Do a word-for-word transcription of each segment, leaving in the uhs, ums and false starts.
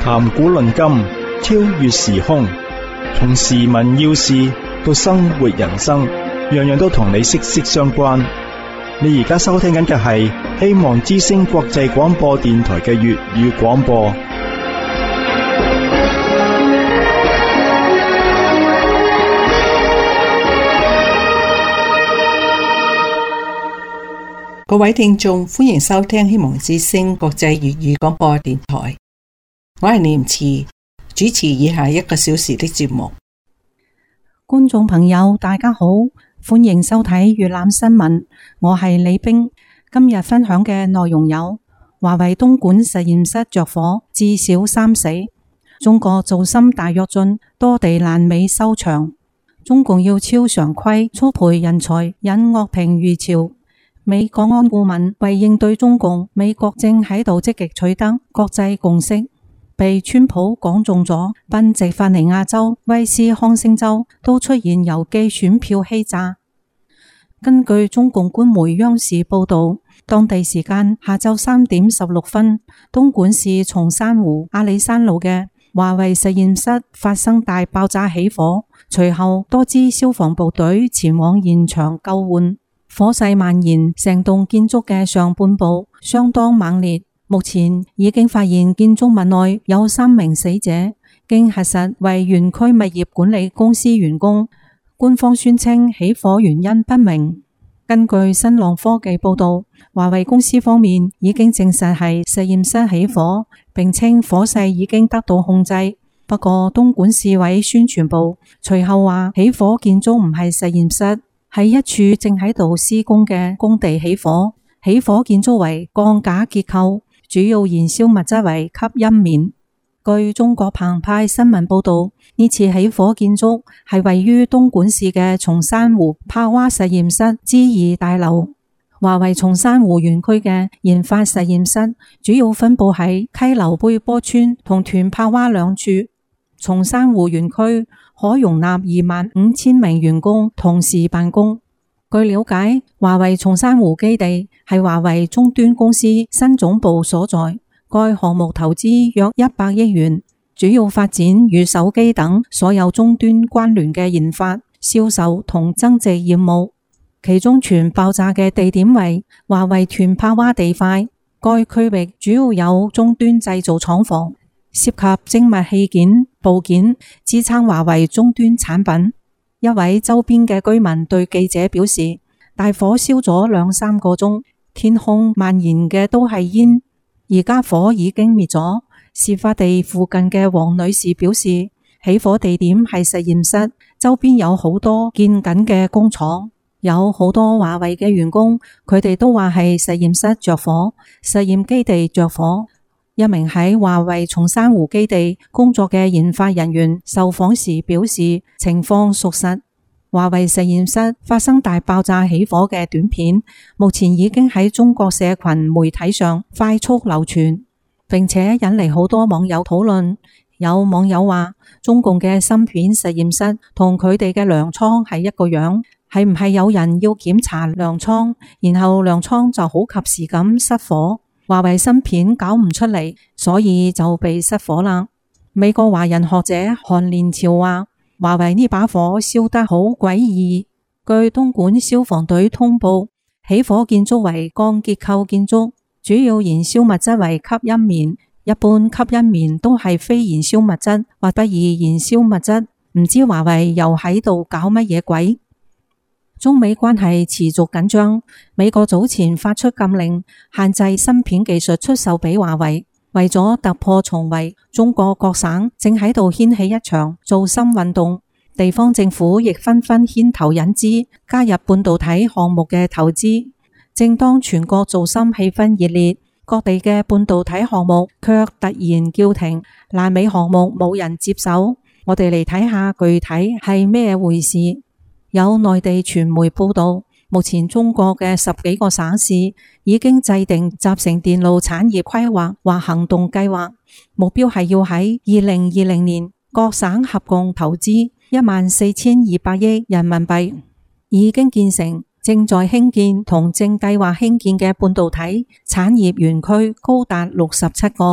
談古論今，超越時空，從時聞要事到生活人生，樣樣都同你息息相關。你而家收聽緊嘅係希望之聲國際廣播電台嘅粵語廣播。 各位聽眾，歡迎收聽希望之聲國際粵語廣播電台。我係念慈，主持以下一個小時的節目。 觀眾朋友大家好，歡迎收睇粵覽新聞，我係李冰。今日分享嘅內容有：華為東莞實驗室着火，至少三死；中國造芯大躍進，多地爛尾收場；中共要超常規速培人才，引惡評如潮；美國安顧問為應對中共，美國正喺度積極取得國際共識。被川普講中咗，賓夕法尼亞州、威斯康星州都出現郵寄選票欺詐。根據中共官媒央視報道，當地時間下晝三點十六分，東莞市松山湖阿里山路嘅華為實驗室發生大爆炸起火，隨後多支消防部隊前往現場救援。火勢蔓延成棟建築嘅上半部，相當猛烈。目前已經發現建築物內有三名死者，經核實為園區物業管理公司員工。官方宣稱起火原因不明。根據新浪科技報道，華為公司方面已經證實係實驗室起火，並稱火勢已經得到控制。不過東莞市委宣傳部隨後話，起火建築唔係實驗室，係一處正喺度施工嘅工地起火。起火建築為鋼架結構，主要燃燒物質為吸音棉。據中國澎湃新聞報道，呢次起火建築係位於東莞市嘅松山湖柏蛙實驗室之二大樓。華為松山湖園區嘅研發實驗室主要分佈喺溪流貝波村同屯柏蛙兩處。松山湖園區可容納二萬五千名員工同時辦公。據了解，華為松山湖基地係華為終端公司新總部所在，該項目投資約一百億元，主要發展與手機等所有終端關聯嘅研發、銷售同增值業務。其中全爆炸嘅地點為華為屯柏蛙地塊，該區域主要有終端製造廠房，涉及精密器件、部件，支撐華為終端產品。一位周邊嘅居民對記者表示，大火燒咗兩三個鐘，天空蔓延嘅都係煙，而家火已經滅咗。事發地附近嘅黃女士表示，起火地點係實驗室，周邊有好多建緊嘅工廠，有好多華為嘅員工，佢哋都話係實驗室着火，實驗基地着火。一名喺華為松山湖基地工作嘅研發人員受訪時表示，情況屬實。華為實驗室發生大爆炸起火嘅短片，目前已經喺中國社群媒體上快速流傳，並且引嚟好多網友討論。有網友話，中共嘅芯片實驗室同佢哋嘅糧倉係一個樣，係唔係有人要檢查糧倉，然後糧倉就好及時咁失火？華為芯片搞唔出嚟，所以就被失火啦。美國華人學者韓連潮話，華為呢把火燒得好詭異。據東莞消防隊通報，起火建築為鋼結構建築，主要燃燒物質為吸音棉。一般吸音棉都係非燃燒物質或不易燃燒物質，唔知華為又喺度搞乜嘢鬼？中美關係持續緊張，美國早前發出禁令，限制芯片技術出售俾華為。為咗突破重圍，中國各省正喺度掀起一場造芯運動，地方政府亦紛紛牽頭引資，加入半導體項目嘅投資。正當全國造芯氣氛熱烈，各地嘅半導體項目卻突然叫停，爛尾項目冇人接手。我哋嚟睇下具體係咩回事。有內地傳媒報道，目前中國嘅十幾個省市已經制定集成電路產業規劃或行動計劃，目標係要喺二零二零年各省合共投資一萬四千二百億人民幣，已經建成、正在興建同正計劃興建嘅半導體產業園區高達六十七個，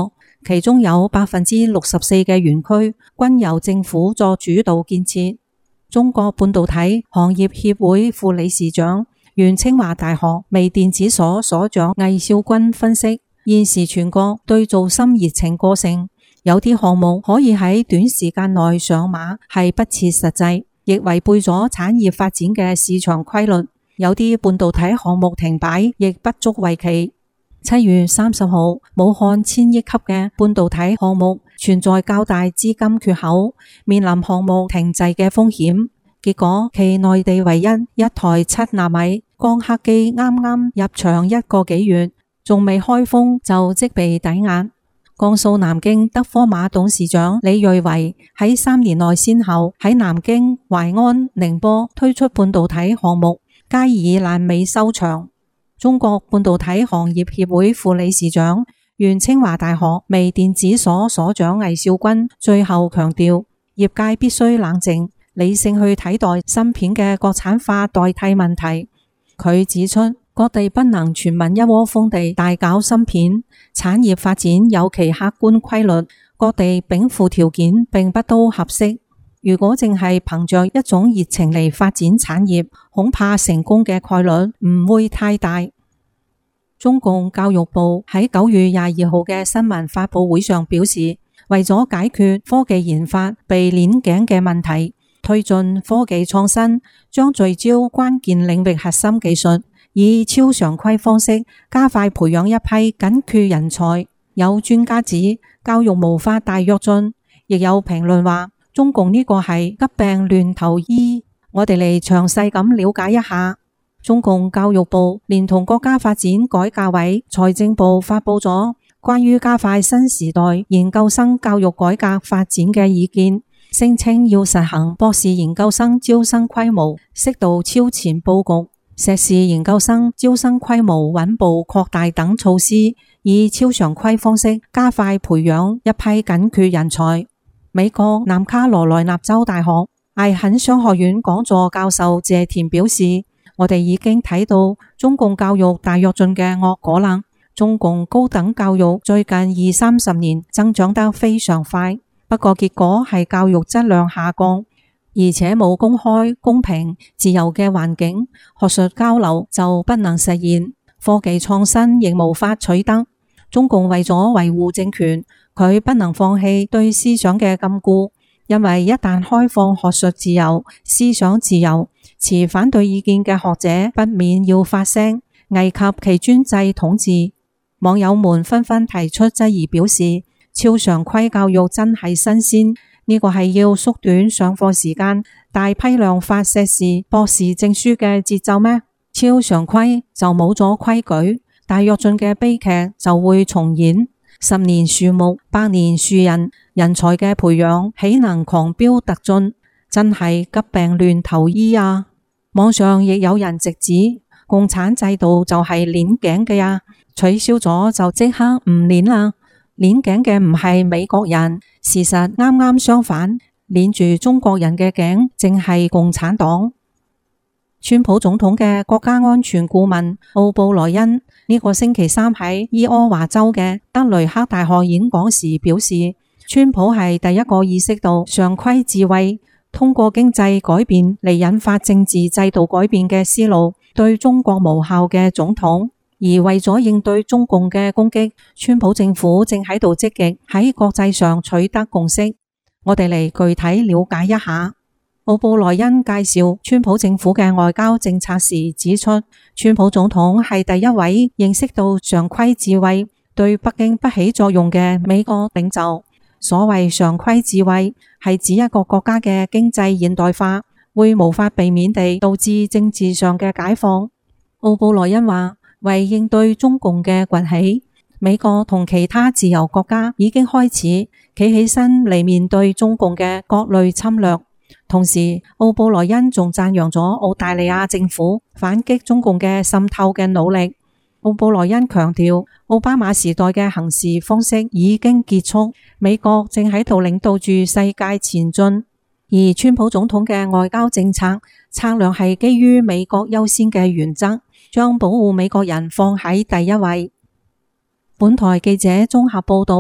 其中有百分之六十四嘅園區均由政府作主導建設。中國半導體行業協會副理事長、原清華大學微電子所所長魏少軍分析，現時全國對造芯熱情過剩，有啲項目可以喺短時間內上馬係不切實際，亦違背咗產業發展嘅市場規律。有啲半導體項目停擺亦不足為奇。七月三十號，武漢千億級嘅半導體項目存在較大資金缺口，面臨項目停滯嘅風險。結果其內地唯一一台七納米光刻機啱啱入場一個幾月，仲未開封就即被抵押。江蘇南京德科馬董事長李銳維喺三年內先後喺南京、淮安、寧波推出半導體項目，皆以爛尾收場。中國半導體行業協會副理事長、原清華大學微電子所所長魏少軍最後強調，業界必須冷靜理性去睇待芯片嘅國產化代替問題。佢指出，各地不能全民一窩蜂地大搞芯片，產業發展有其客觀規律，各地稟賦條件並不都合適。如果淨係憑着一種熱情嚟發展產業，恐怕成功嘅概率唔會太大。中共教育部喺九月廿二號嘅新聞發佈會上表示，為咗解決科技研發被鏈頸嘅問題，推進科技創新，將聚焦關鍵領域核心技術，以超常規方式加快培養一批緊缺人才。有專家指教育無法大躍進，亦有評論話中共呢個係急病亂投醫。我哋嚟詳細咁了解一下。中共教育部連同國家發展改革委、財政部發佈咗關於加快新時代研究生教育改革發展嘅意見，聲稱要實行博士研究生招生規模適度超前佈局，碩士研究生招生規模穩步擴大等措施，以超常規方式加快培養一批緊缺人才。美國南卡羅來納州大學艾肯商學院講座教授謝田表示，我哋已經睇到中共教育大躍進嘅惡果啦。中共高等教育最近二三十年增長得非常快，不過結果係教育質量下降，而且冇公開、公平、自由嘅環境，學術交流就不能實現，科技創新亦無法取得。中共為咗維護政權，佢不能放棄對思想嘅禁錮，因為一旦開放學術自由、思想自由，持反對意見嘅學者不免要發聲，危及其專制統治。網友們紛紛提出質疑，表示超常規教育真係新鮮，呢個係要縮短上課時間、大批量發碩士、博士證書嘅節奏咩？超常規就冇咗規矩，大躍進嘅悲劇就會重演。十年樹木，百年樹人，人才嘅培養豈能狂飆突進？真係急病亂投醫啊！網上亦有人直指共產制度就係鏈頸嘅呀，取消咗就即刻唔鏈啦。鏈頸嘅唔係美國人，事實啱啱相反，鏈住中國人嘅頸正係共產黨。川普總統嘅國家安全顧問奧布萊恩呢個星期三喺伊柯華州嘅德雷克大學演講時表示，川普係第一個意識到常規智慧通過經濟改變嚟引發政治制度改變嘅思路對中國無效嘅總統。而為咗應對中共嘅攻擊，川普政府正喺度積極喺國際上取得共識。我哋嚟具體了解一下。奧布萊恩介紹川普政府嘅外交政策時指出，川普總統係第一位認識到常規智慧對北京不起作用嘅美國領袖。所謂常規智慧係指一個國家嘅經濟現代化會無法避免地導致政治上嘅解放。奧布萊恩話，為應對中共嘅崛起，美國同其他自由國家已經開始企起身嚟面對中共嘅各類侵略。同時，奧布萊恩仲讚揚咗澳大利亞政府反擊中共嘅滲透嘅努力。奧布萊恩強調，奧巴馬時代嘅行事方式已經結束，美國正喺度領導住世界前進。而川普總統嘅外交政策策略係基於美國優先嘅原則，將保護美國人放喺第一位。本台記者綜合報道，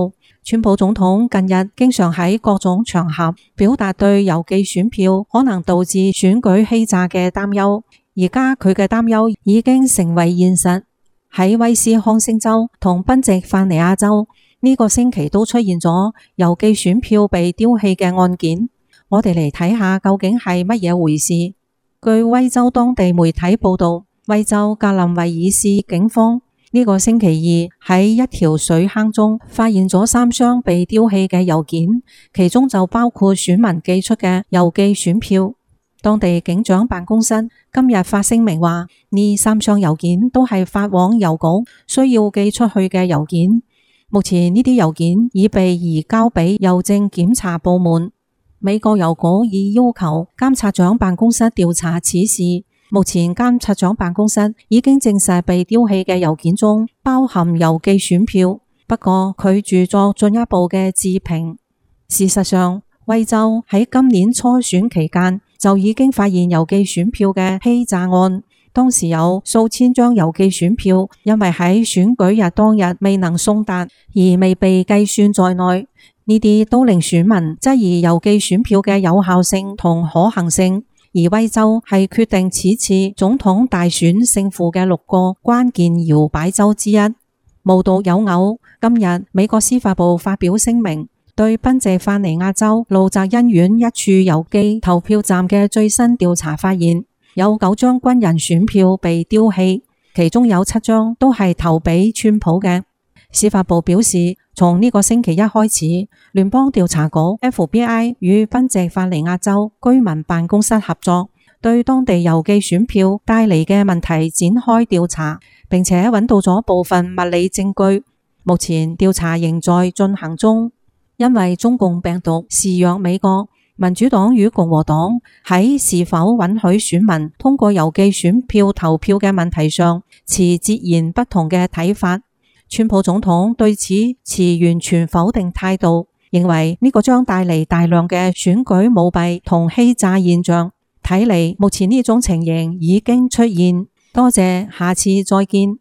川普總統近日經常喺各種場合表達對郵寄選票可能導致選舉欺詐嘅擔憂，而家佢嘅擔憂已經成為現實。喺威斯康星州同賓夕法尼亞州呢個星期都出現咗郵寄選票被丟棄嘅案件。我哋嚟睇下究竟係乜嘢回事。據威州當地媒體報道，威州格林維爾市警方呢個星期二喺一條水坑中發現咗三箱被丟棄嘅郵件，其中就包括選民寄出嘅郵寄選票。當地警長辦公室今日發聲明話，呢三箱郵件都係發往郵局需要寄出去嘅郵件。目前呢啲郵件已被移交俾郵政檢查部門。美國郵局已要求監察長辦公室調查此事。目前監察長辦公室已經證實被丟棄嘅郵件中包含郵寄選票，不過拒絕作進一步嘅置評。事實上，威州喺今年初選期間就已經發現郵寄選票嘅欺詐案，當時有數千張郵寄選票因為喺選舉日當日未能送達而未被計算在內。呢啲都令選民質疑郵寄選票嘅有效性同可行性，而威州係決定此次總統大選勝負嘅六個關鍵搖擺州之一。無獨有偶，今日美國司法部發表聲明，對賓夕法尼亞州路澤恩縣一處郵寄投票站嘅最新調查發現，有九張軍人選票被丟棄，其中有七張都係投俾川普嘅。司法部表示，從呢個星期一開始，聯邦調查局 F B I 與賓夕法尼亞州居民辦公室合作，對當地郵寄選票帶嚟嘅問題展開調查，並且揾到咗部分物理證據。目前調查仍在進行中。因為中共病毒肆虐美國，民主黨與共和黨喺是否允許選民通過郵寄選票投票嘅問題上持截然不同嘅睇法。川普總統對此持完全否定態度，認為呢個將帶嚟大量嘅選舉舞弊同欺詐現象。睇嚟目前呢種情形已經出現。多謝，下次再見。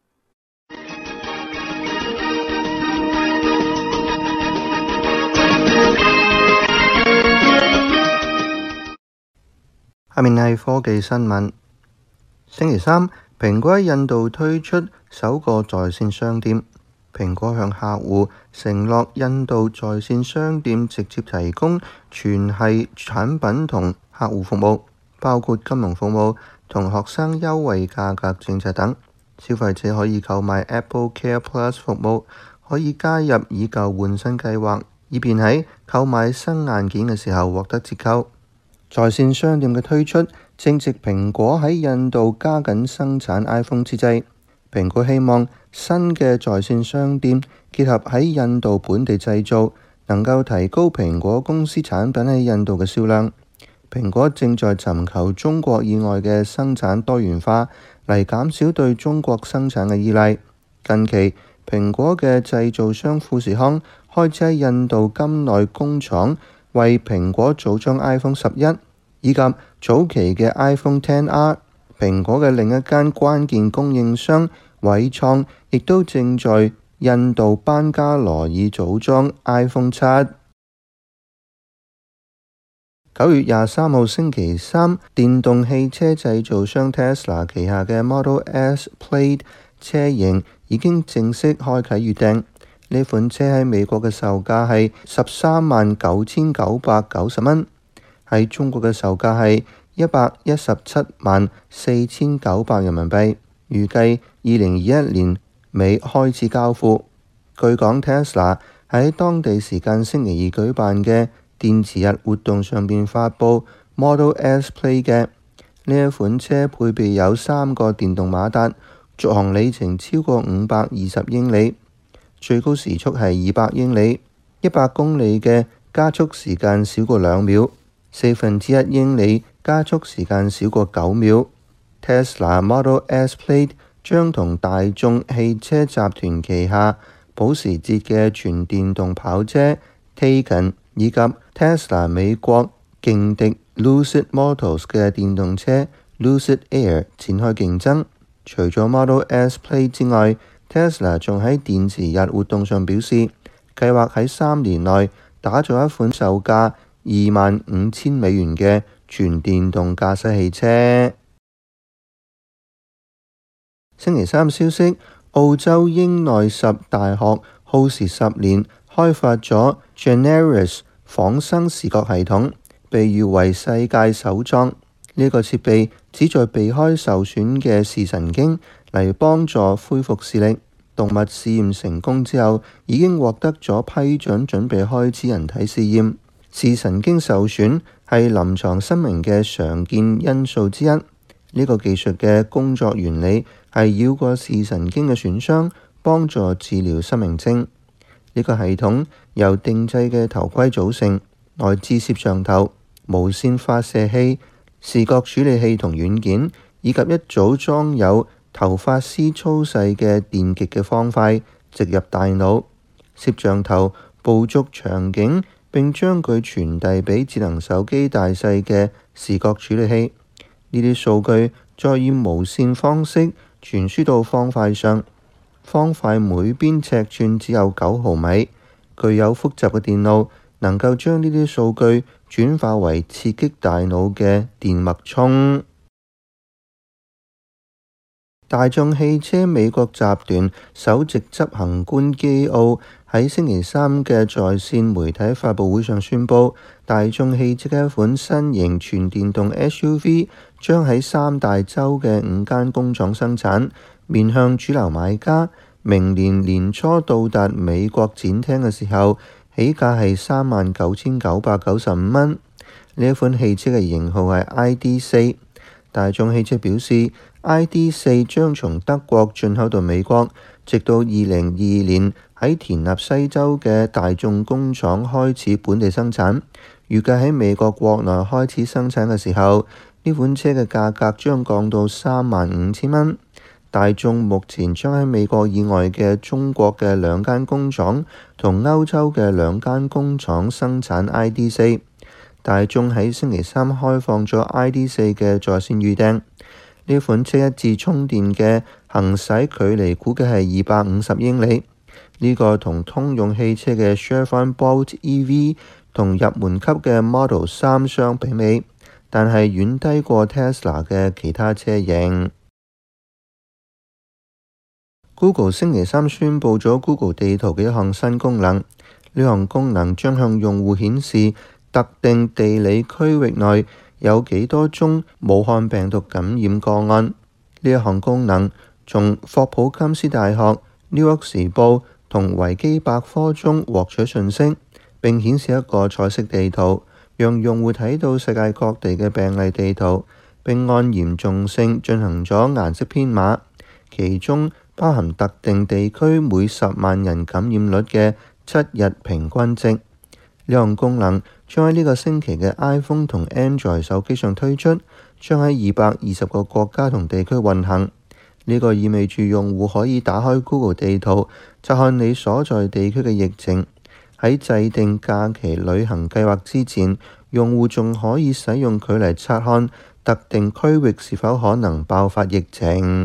下面係科技新聞。星期三，蘋果喺印度推出首個在線商店。蘋果向客戶承諾，印度在線商店直接提供全系產品同客戶服務，包括金融服務同學生優惠價格政策等。消費者可以購買 Apple Care Plus 服務，可以加入以舊換新計劃，以便喺購買新硬件嘅時候獲得折扣。在線商店嘅推出正值蘋果喺印度加緊生產 iPhone 之際。蘋果希望新嘅在線商店結合喺印度本地製造，能夠提高蘋果公司產品喺印度嘅銷量。蘋果正在尋求中國以外嘅生產多元化，嚟減少對中國生產嘅依賴。近期，蘋果嘅製造商富士康開始喺印度金內工廠為蘋果組裝 iPhone 十一，以及早期嘅 iPhone X R。蘋果嘅另一間關鍵供應商偉創亦都正在印度班加羅爾組裝 iPhone 七。九月廿三號星期三，電動汽車製造商 Tesla 旗下嘅 Model S Plaid 車型已經正式開啟預訂。呢款車喺美國嘅售價係十三萬九千九百九十蚊，喺中國嘅售價係一百一十七萬四千九百人民幣，預計二零二一年尾開始交付。據講 Tesla 喺當地時間星期二舉辦嘅電池日活動上邊發布 Model S Plaid 嘅呢一款車，配備有三個電動馬達，續航里程超過五百二十英里，最高時速係二百英里，一百公里嘅加速時間少過兩秒，四分之一英里加速時間少過九秒。Tesla Model S Plaid 將同大眾汽車集團旗下保時捷嘅全電動跑車 Taycan 以及 Tesla 美國勁敵 Lucid Motors 嘅電動車 Lucid Air 展開競爭。除咗 Model S Plaid 之外，Tesla 仲喺電池日活動上表示， 計劃喺三年內打造一款售價二萬五千美元嘅全電動駕駛汽車。星期三消息，澳洲英內什大學耗時十年開發咗 Generis 仿生視覺系統，被譽為世界首創。呢個設備旨在避開受損嘅視神經嚟幫助恢復視力。動物試驗成功之後，已經獲得咗批准，準備開始人體試驗。視神經受損係臨床失明嘅常見因素之一。呢個技術嘅工作原理係繞過視神經嘅損傷，幫助治療失明症。呢個系統由定製嘅頭盔組成，內置攝像頭、無線發射器、視覺處理器同軟件，以及一組裝有頭髮絲粗細嘅電極嘅方塊，植入大腦。攝像頭捕捉場景並將佢傳遞俾智能手機大細嘅視覺處理器。呢啲數據再以無線方式傳輸到方塊上。方塊每邊尺寸只有九毫米，具有複雜嘅電路，能夠將呢啲數據轉化為刺激大腦嘅電脈衝。大眾汽車美國集團首席執行官基奧喺星期三嘅在線媒體發佈會上宣布，大眾汽車嘅一款新型全電動 S U V 將喺三大洲嘅五間工廠生產，面向主流買家。明年年初到達美國展廳嘅時候，起價係三萬九千九百九十五蚊。呢一款汽車嘅型號係 I D 四。大眾汽車表示 ，I D 四將從德國進口到美國，直到二零二二年喺田納西州嘅大眾工廠開始本地生產。預計喺美國國內開始生產嘅時候，呢款車嘅價格將降到三萬五千蚊。大眾目前將喺美國以外嘅中國嘅兩間工廠同歐洲嘅兩間工廠生產 I D 四。大眾喺星期三開放咗 I D 四嘅在線預訂。呢款車一次充電嘅行駛距離估計係二百五十英里。呢、這個同通用汽車嘅 Chevron Bolt E V 同入門級嘅 Model 三相媲美，但係遠低過 Tesla 嘅其他車型。Google 星期三宣布咗 Google 地圖嘅一項新功能，呢項功能將向用戶顯示特定地理區域內有幾多宗武漢病毒感染個案。呢一項功能從霍普金斯大學、New York 時報同維基百科中獲取信息，並顯示一個彩色地圖，讓用戶睇到世界各地嘅病例地圖，並按嚴重性進行咗顏色編碼，其中包含特定地區每十萬人感染率嘅七日平均值。呢項功能將喺呢個星期嘅 iPhone 同 Android 手機上推出，將喺二百二十個國家同地區運行。呢、這個意味住用戶可以打開 Google 地圖，察看你所在地區嘅疫情。喺制定假期旅行計劃之前，用戶仲可以使用佢嚟察看特定區域是否可能爆發疫情。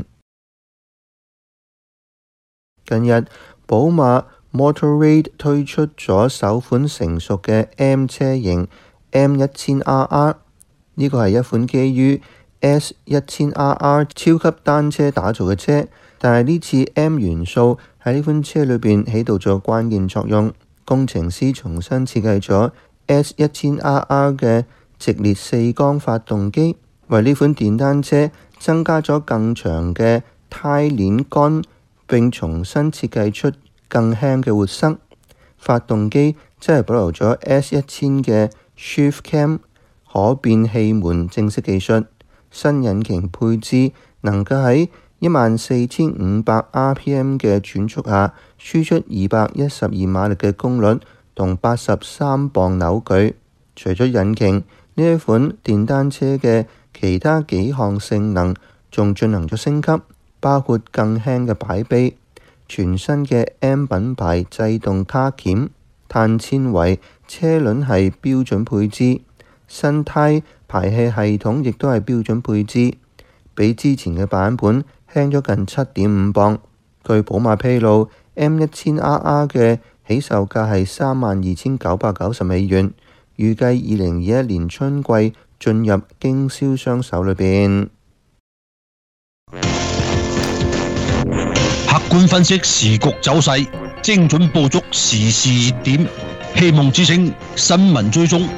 近日，寶馬 Motorrad 推出咗首款成熟嘅 M 車型 M 一千 R R， 呢個係一款基於 S 一千 R R 超級單車打造嘅車，但係呢次 M 元素喺呢款車裏邊起到咗關鍵作用。工程師重新設計咗 S 一千 R R 嘅直列四缸發動機，為呢款電單車增加咗更長嘅呔鏈桿，並重新設計出更輕嘅活塞。發動機即係保留咗 S 一千嘅 Shift Cam 可變氣門正式技術。新引擎配置能夠喺一萬四千五百 R P M 嘅轉速下輸出二百一十二馬力嘅功率同八十三磅扭矩。除咗引擎，呢一款電單車嘅其他幾項性能仲進行咗升級，包括更輕嘅擺臂、全新嘅 M 品牌制動卡鉗、碳纖維車輪係標準配置，新胎排氣系統亦都係標準配置，比之前嘅版本輕咗近七點五磅。據寶馬披露，M 一千 R R 嘅起售價係三萬二千九百九十美元，預計二零二一年春季進入經銷商手裏邊。 客觀分析時局走勢，精準捕捉時事熱點，希望之聲新聞追蹤。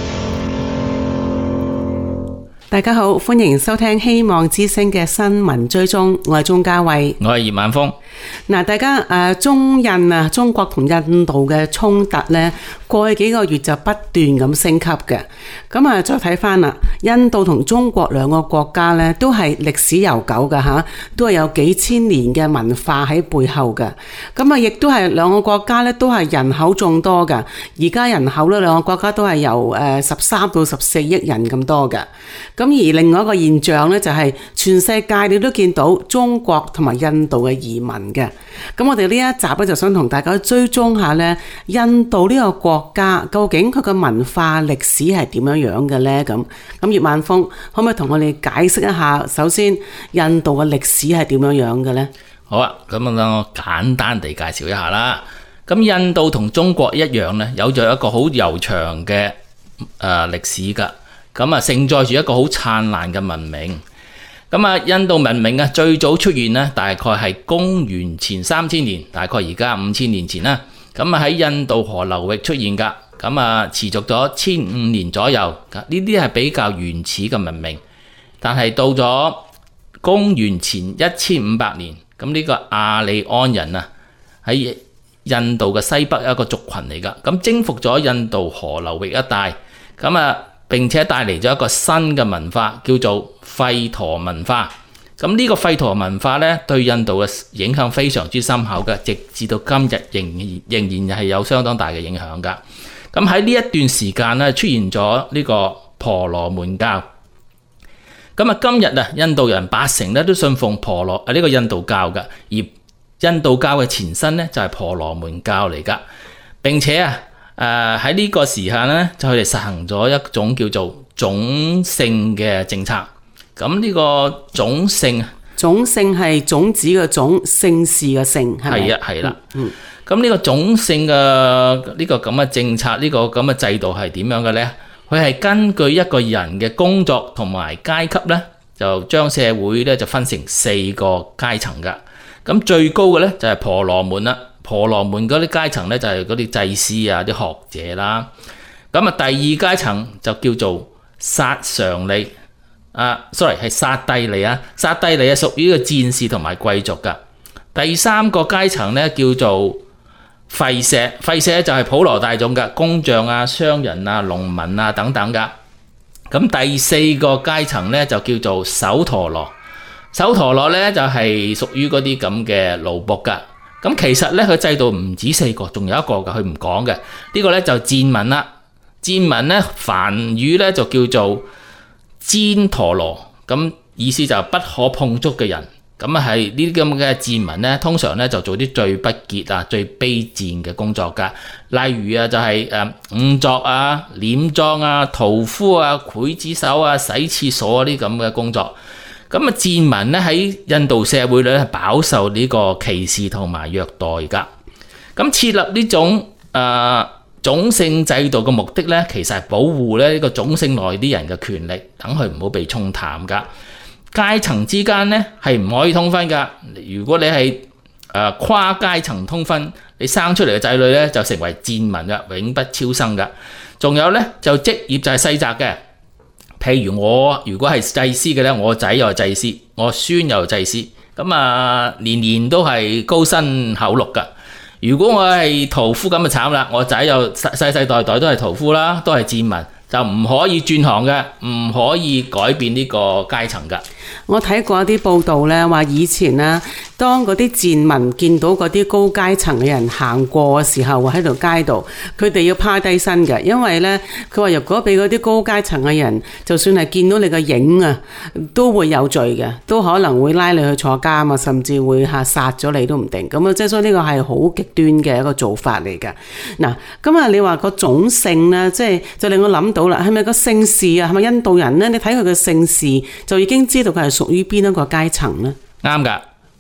大家好，歡迎收聽希望之聲嘅新聞追蹤，我係鍾嘉慧， 我係葉晚峰。 嗱，大家誒、呃、中印啊，中國同印度嘅衝突咧，過去幾個月就不斷咁升級嘅。咁啊，再睇翻啦，印度同中國兩個國家咧，都係歷史悠久嘅吓，都係有幾千年嘅文化喺背後嘅。咁啊，亦都係兩個國家咧，都係人口眾多嘅。而家人口咧，兩個國家都係由誒十三到十四億人咁多嘅。咁而另外一個現象咧，就係全世界你都見到中國同埋印度嘅移民嘅。咁我哋呢一集咧，就想同大家追蹤下咧，印度呢個國家究竟佢嘅文化歷史係點樣樣嘅咧？咁咁葉晚峰可唔可以同我哋解釋一下？首先，印度嘅歷史係點樣樣嘅咧？ 好啊，咁啊，等我簡單地介紹一下啦。咁印度同中國一樣咧，有咗一個好悠長嘅誒歷史噶。咁啊，盛載住一個好燦爛嘅文明。咁啊，印度文明啊，最早出現呢，大概係公元前三千年，大概而家五千年前啦。咁啊，喺印度河流域出現噶。咁啊，持續咗千五年左右。呢啲係比較原始嘅文明。但係到咗公元前一千五百年，咁呢個亞利安人啊，喺印度嘅西北一個族群嚟噶。咁征服咗印度河流域一帶。咁啊，並且帶嚟咗一個新嘅文化，叫做吠陀文化。咁呢個吠陀文化咧，對印度嘅影響非常之深厚嘅，直至到今日仍然仍然係有相當大嘅影響噶。咁喺呢一段時間咧，出現咗呢個婆羅門教。咁啊，今日啊，印度人八成咧都信奉婆羅啊呢個印度教嘅，而印度教嘅前身咧就係婆羅門教嚟噶。並且啊，誒喺呢個時間咧，就佢哋實行咗一種叫做種姓嘅政策。咁呢個種姓，種姓係種子嘅種，姓氏嘅姓，係咪？係啊，係啦。嗯。咁呢個種姓嘅呢個咁嘅政策，呢個咁嘅制度係點樣嘅咧？佢係根據一個人嘅工作同埋階級咧，就將社會咧就分成四個階層噶。咁最高嘅咧就係婆羅門啦。婆羅門嗰啲階層咧就係嗰啲祭司啊、啲學者啦。咁啊，第二階層就叫做剎常利。啊，sorry 係剎帝利啊，剎帝利係屬於個戰士同埋貴族噶。第三個階層咧叫做吠舍，吠舍就係普羅大眾噶，工匠啊、商人啊、農民啊等等噶。咁第四個階層咧就叫做首陀羅，首陀羅咧就係屬於嗰啲咁嘅奴僕噶。咁其實咧佢制度唔止四個，仲有一個噶，佢唔講嘅。呢個咧就賤民啦，賤民咧梵語咧就叫做旃陀羅，咁意思就係不可碰觸嘅人。咁啊係呢啲咁嘅賤民咧，通常咧就做啲最不潔啊、最卑賤嘅工作噶。例如啊，就係誒仵作啊、殮葬啊、屠夫啊、劊子手啊、洗廁所啊啲咁嘅工作。咁啊，賤民咧喺印度社會咧係飽受呢個歧視同埋虐待噶。咁設立呢種誒、呃、種姓制度嘅目的咧，其實係保護咧呢個種姓內啲人嘅權力，等佢唔好被沖淡噶。階層之間咧係唔可以通婚噶。如果你係誒、呃、跨階層通婚，你生出嚟嘅仔女咧就成為賤民嘅，永不超生噶。仲有咧就職業就係世襲嘅。譬如我如果係祭司嘅咧，我仔又係祭司，我孫又係祭司，咁啊年年都係高薪厚祿噶。如果我係屠夫咁就慘啦，我仔又世世代代都係屠夫啦，都係賤民，就唔可以轉行嘅，唔可以改變呢個階層噶。我睇過一啲報道咧，話以前咧，當嗰啲賤民見到嗰啲高階層嘅人行過嘅時候，喺條街度，佢哋要趴低身嘅，因為咧，佢話如果俾嗰啲高階層嘅人，就算係見到你個影啊，都會有罪嘅，都可能會拉你去坐監啊，甚至會嚇殺咗你都唔定。咁啊，即係所以呢個係好極端嘅一個做法嚟嘅。嗱，咁啊，你話個種姓咧，即係就令我諗到啦，係咪個姓氏啊？係咪印度人咧？你睇佢嘅姓氏就已經知道佢係屬於邊一個階層咧？啱噶。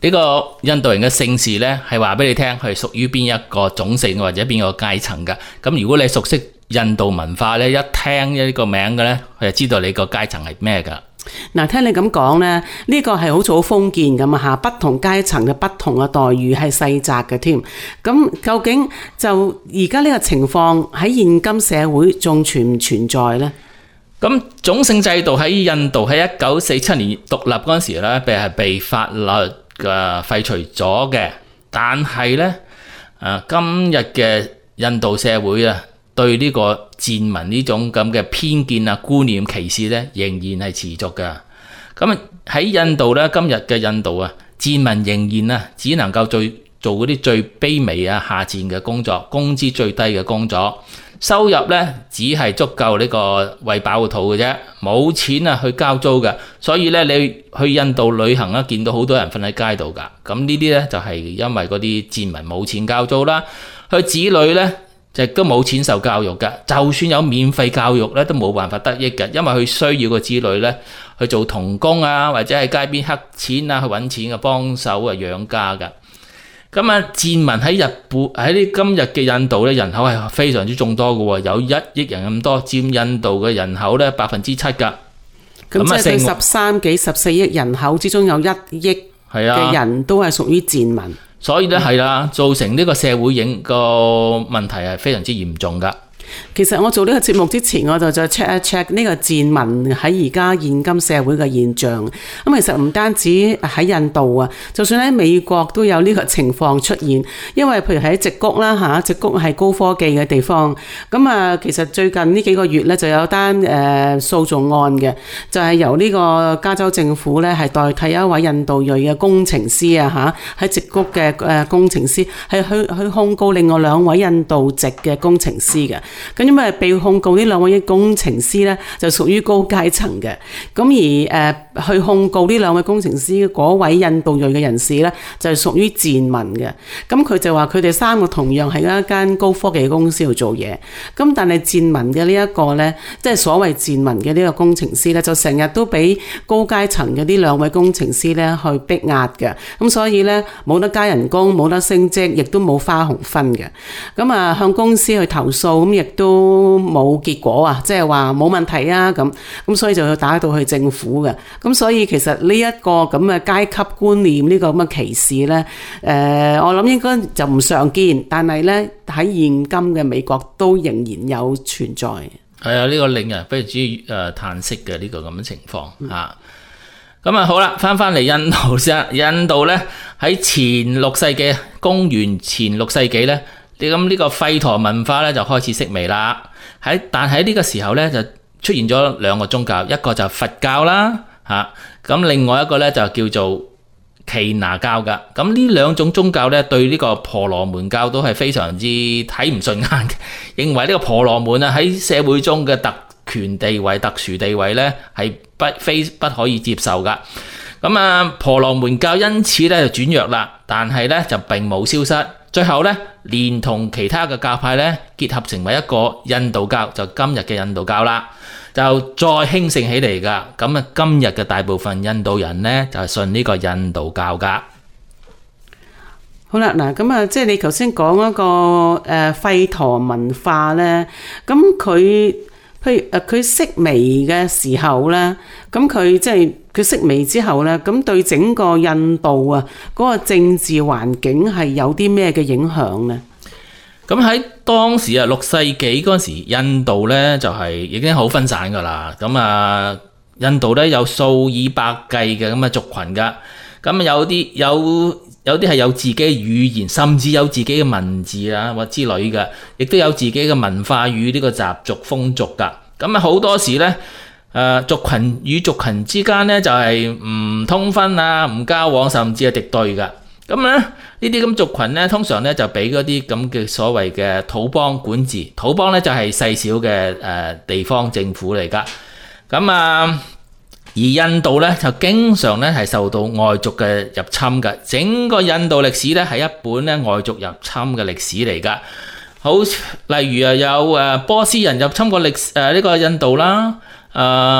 呢個印度人嘅姓氏呢，係話俾你聽，佢係屬於邊一個種姓或者邊個階層㗎。咁如果你熟悉印度文化呢，一聽呢個名嘅呢，佢就知道你個階層係咩㗎。 嗱，聽你咁講呢，呢個係好似好封建咁啊嚇，不同階層嘅不同嘅待遇係細窄嘅添。咁究竟就而家呢個情況喺現今社會仲存唔存在呢？ 咁種姓制度喺印度喺一九四七年獨立嗰陣時咧，被係被法律嘅廢除咗嘅。但係咧，啊今日嘅印度社會啊，對呢個賤民呢種咁嘅偏見啊、觀念、歧視咧，仍然係持續嘅。咁喺印度咧，今日嘅印度啊，賤民仍然啊，只能夠做做嗰啲最卑微啊、下賤嘅工作，工資最低嘅工作。收入咧只係足夠呢個餵飽個肚嘅啫，冇錢啊去交租嘅，所以咧你去印度旅行啊，見到好多人瞓喺街度㗎。咁呢啲咧就係因為嗰啲賤民冇錢交租啦，佢子女咧就都冇錢受教育㗎，就算有免費教育咧都冇辦法得益嘅，因為佢需要個子女咧去做童工啊，或者喺街邊乞錢啊去揾錢嘅幫手啊養家㗎。咁啊，賤民喺日本喺呢今日嘅印度咧，人口係非常之眾多嘅喎，有一億人咁多，佔印度嘅人口咧百分之七㗎。 咁即係十三幾十四億人口之中有一億嘅人都係屬於賤民， 所以咧係啦，造成呢個社會影個問題係非常之嚴重㗎。 其實我做呢個節目之前，我就再 check 一 check 呢個賤民喺而家現今社會嘅現象。咁其實唔單止喺印度啊，就算喺美國都有呢個情況出現。因為譬如喺矽谷啦嚇，矽谷係高科技嘅地方。咁啊，其實最近呢幾個月咧就有單誒訴訟案嘅，就係由呢個加州政府咧係代替一位印度裔嘅工程師啊嚇，喺矽谷嘅誒工程師係去去控告另外兩位印度籍嘅工程師嘅。咁因為被控告呢兩位工程師咧，就屬於高階層嘅。咁而誒、呃、去控告呢兩位工程師嗰位印度裔嘅人士咧，就係屬於賤民嘅。咁佢就話佢哋三個同樣係一間高科技公司度做嘢。咁但係賤民嘅呢一個咧，即係所謂賤民嘅呢個工程師咧，就成日都俾高階層嘅呢兩位工程師咧去逼壓嘅。咁所以咧冇得加人工，冇得升職，亦都冇花紅分嘅。咁啊向公司去投訴，咁亦都冇結果啊，即係話冇問題啊咁，咁所以就要打到去政府嘅。咁所以其實呢一個咁嘅階級觀念呢個咁嘅歧視呢，誒、呃、我諗應該就唔常見，但係呢喺現今嘅美國都仍然有存在。 係啊，呢個令人非常之誒嘆息嘅呢個咁嘅情況嚇。咁啊好啦，翻翻嚟印度先，印度呢喺前六世紀，公元前六世紀呢。你咁呢個吠陀文化咧就開始式微啦，喺但喺呢個時候咧就出現咗兩個宗教，一個就佛教啦嚇，咁另外一個咧就叫做耆那教噶。咁呢兩種宗教咧對呢個婆羅門教都係非常之睇唔順眼嘅，認為呢個婆羅門啊喺社會中嘅特權地位、特殊地位咧係不非不可以接受噶。咁啊婆羅門教因此咧就轉弱啦，但係咧就並冇消失。最後咧，連同其他嘅教派咧結合成為一個印度教，就今日嘅印度教啦，就再興盛起嚟噶。咁啊，今日嘅大部分印度人咧就係信呢個印度教噶。 好啦，嗱咁啊，即係你頭先講嗰個誒吠陀文化咧，咁佢譬如誒佢式微嘅時候咧，咁佢即係。佢式微之後咧，咁對整個印度啊嗰個政治環境係有啲咩嘅影響呢？ 咁喺當時啊六世紀嗰陣時，印度咧就係已經好分散噶啦。咁啊，印度咧有數以百計嘅咁嘅族群噶。咁有啲有有啲係有自己嘅語言，甚至有自己嘅文字啊或之類嘅，亦都有自己嘅文化與呢個習俗風俗噶。咁啊好多時咧。誒、呃、族群與族群之間咧就係、是、唔通婚啊，唔交往，甚至係敵對㗎。咁咧呢啲咁族群咧，通常咧就俾嗰啲咁嘅所謂嘅土邦管治。土邦咧就係、是、細小嘅誒、呃、地方政府嚟㗎。咁啊，而印度咧就經常咧係受到外族嘅入侵㗎。整個印度歷史咧係一本咧外族入侵嘅歷史嚟㗎。好，例如啊有誒波斯人入侵過歷誒呢個印度啦。誒、呃、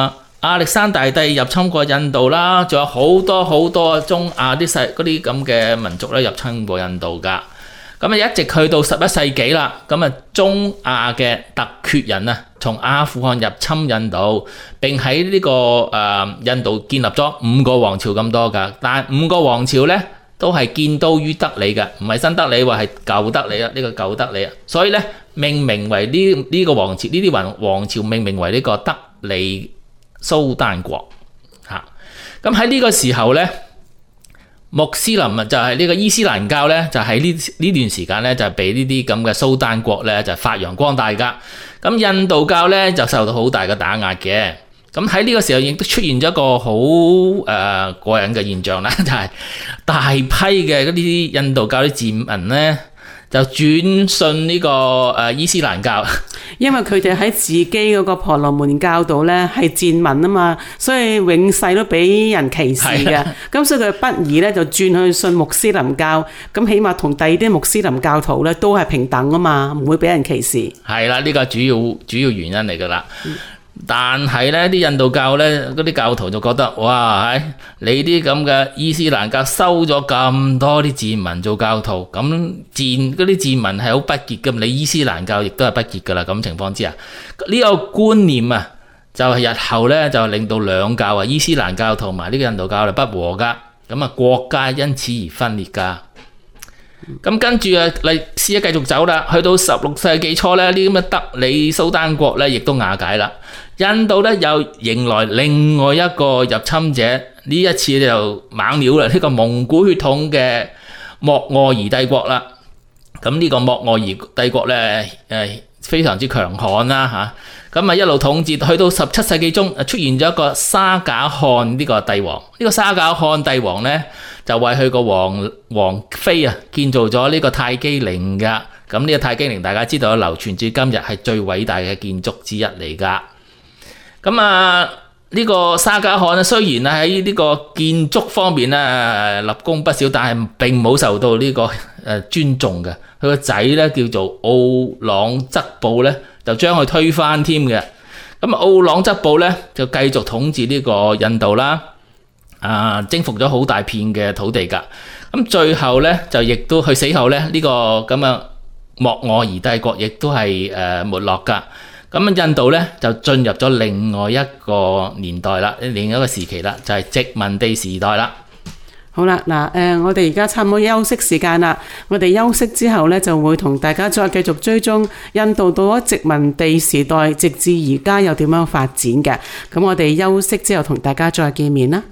亞歷山大帝入侵過印度啦，仲有好多好多中亞啲細嗰啲咁嘅民族咧入侵過印度㗎。咁啊一直去到十一世紀啦，咁啊中亞嘅突厥人啊，從阿富汗入侵印度，並喺呢個誒印度建立咗五個王朝咁多㗎。但五個王朝咧都係建都於德里嘅，唔係新德里喎，係舊德里啊。呢個舊德里啊，所以咧命名為呢呢個王朝，呢啲王王朝命名為呢個德里蘇丹國嚇。咁喺呢個時候咧，穆斯林啊，就係呢個伊斯蘭教咧，就喺呢呢段時間咧，就係被呢啲咁嘅蘇丹國咧就發揚光大㗎。咁印度教咧就受到好大嘅打壓嘅。咁喺呢個時候亦都出現咗一個好誒過癮嘅現象啦，就係、是、大批嘅嗰啲印度教啲賤民咧就轉信呢個誒伊斯蘭教。 因為佢哋喺自己嗰個婆羅門教度咧係賤民啊嘛，所以永世都俾人歧視嘅。咁所以佢不宜咧就轉去信穆斯林教，咁起碼同第二啲穆斯林教徒咧都係平等啊嘛，唔會俾人歧視。係啦，呢個主要主要原因嚟㗎啦。嗯但係咧，啲印度教咧，嗰啲教徒就覺得，哇，係你啲咁嘅伊斯蘭教收咗咁多啲賤民做教徒，咁賤嗰啲賤民係好不潔嘅，你伊斯蘭教亦都係不潔噶啦。咁情況之下，呢、這個觀念啊，就係、是、日後咧就令到兩教啊，伊斯蘭教同埋呢個印度教係不和噶，咁啊國家因此而分裂噶。咁跟住啊，歷史繼續走啦，去到十六世紀初咧，呢啲咁嘅德里蘇丹國咧，亦都瓦解啦。印度咧又迎來另外一個入侵者，呢一次就猛料啦，呢、這個蒙古血統嘅莫卧兒帝國啦。咁呢個莫卧兒帝國咧，誒非常之強悍啦嚇。咁啊一路統治，去到十七世紀中，出現咗一個沙賈汗呢個帝王。呢、這個沙賈汗帝王咧，就為佢個王王妃啊建造咗呢個泰姬陵㗎。咁呢個泰姬陵大家知道流傳至今日係最偉大嘅建築之一嚟㗎。咁啊呢個沙賈汗啊，雖然啊喺呢個建築方面咧立功不少，但係並冇受到呢個誒尊重嘅。佢個仔咧叫做奧朗則布咧，就將佢推翻添嘅。咁啊奧朗則布咧就繼續統治呢個印度啦。啊！征服咗好大片嘅土地㗎，咁最後咧就亦都佢死後咧呢、這個咁嘅莫卧兒帝國亦都係誒沒落㗎。咁印度咧就進入咗另外一個年代啦，另一個時期啦，就係、是、殖民地時代啦。好啦，嗱誒，我哋而家差唔多休息時間啦，我哋休息之後咧就會同大家再繼續追蹤印度到咗殖民地時代，直至而家又點樣發展嘅。咁我哋休息之後同大家再見面啦。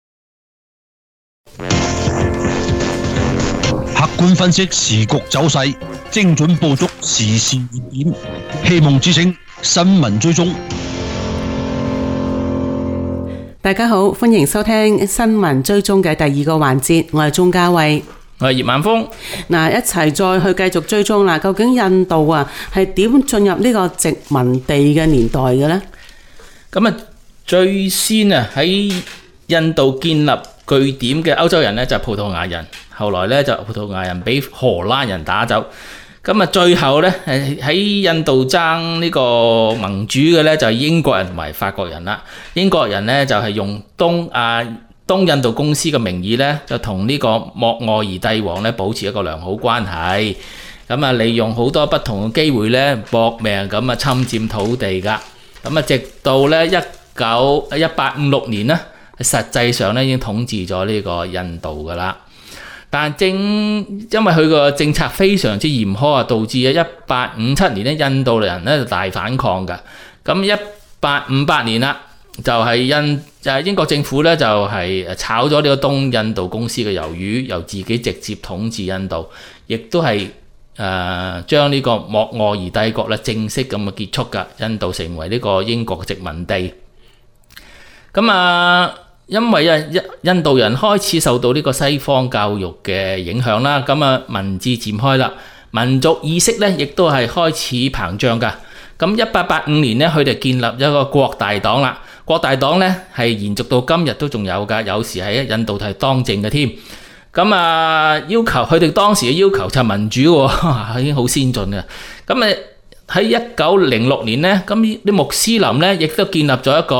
客觀分析時局走勢，精準捕捉時事熱點，希望之聲新聞追蹤。 大家好，歡迎收聽新聞追蹤嘅第二個環節，我係鍾嘉慧， 我係葉晚峰。 嗱，一齊再去繼續追蹤啦。究竟印度啊係點進入呢個殖民地嘅年代嘅呢？ 咁啊，最先啊喺印度建立據點嘅歐洲人咧就係葡萄牙人，後來咧就葡萄牙人俾荷蘭人打走，咁啊最後咧誒喺印度爭呢個盟主嘅咧就係英國人同埋法國人啦。英國人咧就係用東亞東印度公司嘅名義咧，就同呢個莫卧兒帝王咧保持一個良好關係，咁啊利用好多不同嘅機會咧搏命咁啊侵佔土地㗎，咁啊直到咧一九一八五六年咧。實際上咧已經統治咗呢個印度㗎啦，但正因為佢個政策非常之嚴苛啊，導致啊一八五七年咧印度人咧就大反抗㗎。咁一八五八年啦，就係印就係英國政府咧就係炒咗呢個東印度公司嘅魷魚，由自己直接統治印度，亦都係誒將呢個莫卧兒帝國咧正式咁嘅結束㗎，印度成為呢個英國殖民地。咁啊〜因為啊，印度人開始受到呢個西方教育嘅影響啦，咁啊民智漸開啦，民族意識咧亦都係開始膨脹㗎。咁一八八五年咧，佢哋建立一個國大黨啦。國大黨咧係延續到今日都仲有㗎，有時喺印度係當政嘅添。咁啊要求佢哋當時嘅要求就係民主喎，已經好先進嘅。咁誒喺一九零六年咧，咁啲穆斯林咧亦都建立咗一個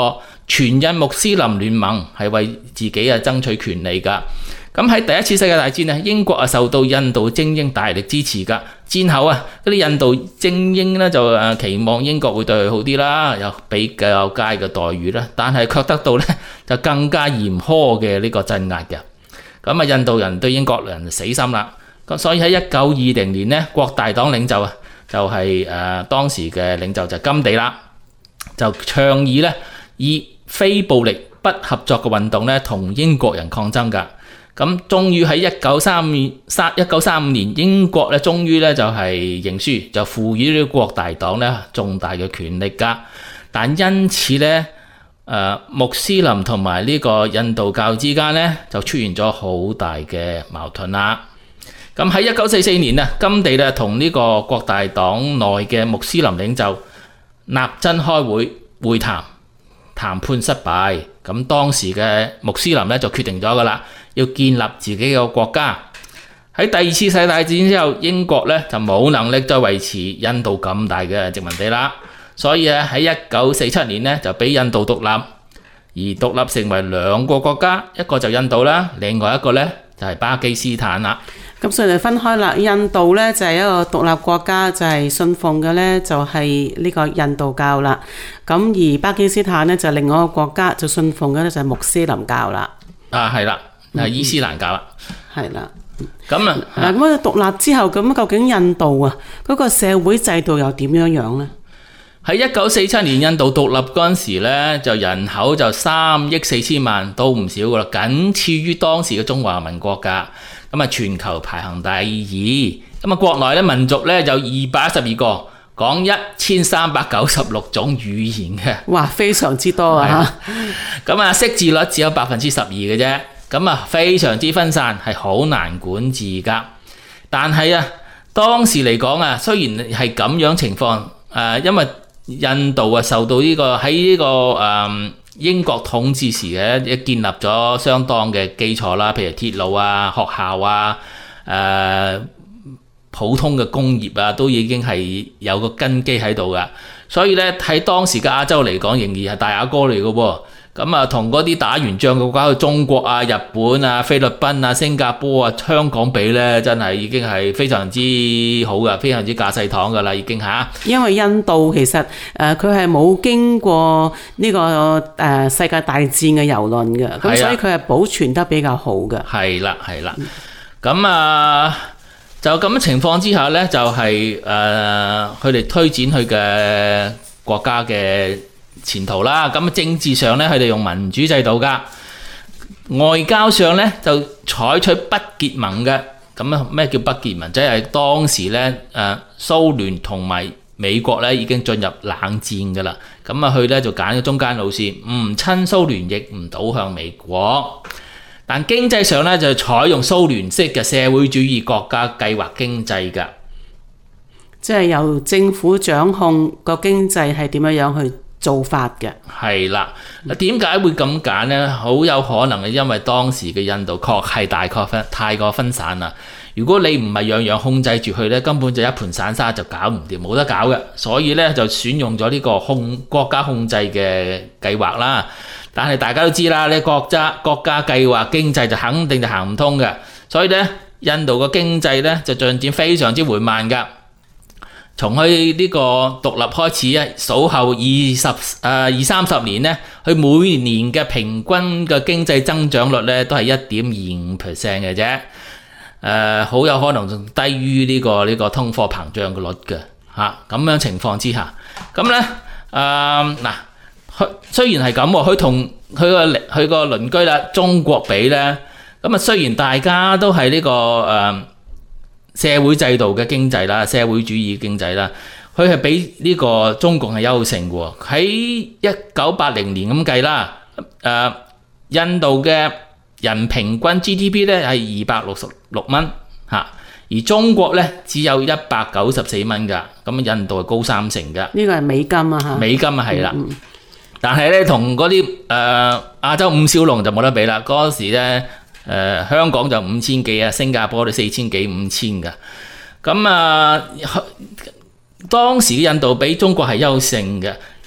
全印穆斯林聯盟係為自己啊爭取權利㗎。咁喺第一次世界大戰啊，英國啊受到印度精英大力支持㗎。戰後啊，嗰啲印度精英咧就誒期望英國會對佢好啲啦，有比較佳嘅待遇啦，但係卻得到咧就更加嚴苛嘅呢個鎮壓嘅。咁啊，印度人對英國人死心啦。咁所以喺一九二零年呢，國大黨領袖啊就係、是、誒、呃、當時嘅領袖就甘地啦，就倡議咧以非暴力不合作嘅運動咧同英國人抗爭㗎。咁終於喺一九三五年，一九三五年英國咧終於咧就係認輸，就賦予呢個國大黨咧重大嘅權力㗎。但因此咧，誒、呃、穆斯林同埋呢個印度教之間咧就出現咗好大嘅矛盾啦。咁喺一九四四年啊，甘地咧同呢個國大黨內嘅穆斯林領袖納真開會會談，談判失敗。咁當時嘅穆斯林咧就決定咗㗎啦，要建立自己嘅國家。喺第二次世界大戰之後，英國咧就冇能力再維持印度咁大嘅殖民地啦，所以咧喺一九四七年咧就俾印度獨立，而獨立成為兩個國家，一個就印度啦，另外一個咧就係巴基斯坦啦。 咁所以就分開啦。印度咧就係一個獨立國家，就係信奉嘅咧就係呢個印度教啦。咁而巴基斯坦咧就係另外一個國家，就信奉嘅咧就係穆斯林教啦。 啊，係啦，係伊斯蘭教啦。 係啦。 咁啊， 嗱咁啊獨立之後，咁究竟印度啊嗰個社會制度又點樣樣咧？ 喺一九四七年印度獨立嗰陣時咧，就人口就三億四千萬，都唔少噶啦，僅次於當時嘅中華民國㗎。咁啊，全球排行第二。咁啊，國內咧民族咧有二百一十二個，講一千三百九十六種語言嘅。 哇，非常之多啊！ 咁啊，識字率只有百分之十二嘅啫。咁啊，非常之分散，係好難管治㗎。但係啊，當時嚟講啊，雖然係咁樣情況，誒、呃，因為印度啊受到呢、這個喺呢、這個誒、呃、英國統治時嘅建立咗相當嘅基礎啦，譬如鐵路啊、學校啊、誒、呃、普通嘅工業啊，都已經係有個根基喺度噶。所以咧喺當時嘅亞洲嚟講，仍然係大阿哥嚟嘅喎。咁啊，同嗰啲打完仗嘅國家，中國啊、日本啊、菲律賓啊、新加坡啊、香港比咧，真係已經係非常之好嘅，非常之架勢堂㗎啦，已經嚇。因為印度其實誒佢係冇經過呢、這個誒、呃、世界大戰嘅蹂躪嘅，咁所以佢係保存得比較好嘅。 係啦，係啦。咁啊，就咁嘅情況之下咧，就係誒佢哋推展佢嘅國家嘅前途啦。咁政治上咧，佢哋用民主制度噶；外交上咧就採取不結盟嘅。咁啊，咩叫不結盟？即係當時咧誒蘇聯同埋美國咧已經進入冷戰噶啦。咁啊，佢咧就揀咗中間路線，唔親蘇聯，亦唔倒向美國。但經濟上咧就採用蘇聯式嘅社會主義國家計劃經濟噶， 即係由政府掌控個經濟係點樣樣去做法嘅。係啦，點解會咁揀呢？好有可能係因為當時嘅印度確係大概分太過分散啦。如果你唔係樣樣控制住佢咧，根本就一盤散沙就搞唔掂，冇得搞嘅。所以咧就選用咗呢個控國家控制嘅計劃啦。但係大家都知啦，呢國家國家計劃經濟就肯定就行唔通嘅。所以咧，印度個經濟咧就進展非常之緩慢㗎。從佢呢個獨立開始啊，數後二十誒二三十年咧，佢每年嘅平均嘅經濟增長率咧都係一點二五 percent 嘅啫。誒，好有可能仲低於呢個呢個通貨膨脹嘅率嘅嚇。咁樣情況之下，咁咧誒嗱，佢雖然係咁喎，佢同佢個佢個鄰居啦中國比咧，咁啊雖然大家都係呢個誒社會制度嘅經濟啦，社會主義經濟啦，佢係比呢個中國係優勝喎。喺一九八零年咁計啦，誒印度嘅人平均 G D P 咧係二百六十六蚊嚇，而中國咧只有一百九十四蚊㗎，咁印度係高三成㗎。呢個係美金啊嚇。美金啊係啦，嗯嗯但係咧同嗰啲誒亞洲五小龍就冇得比啦。嗰時咧誒、呃、香港就五千幾啊，新加坡都四千幾五千㗎。咁啊，當時嘅印度比中國係優勝嘅。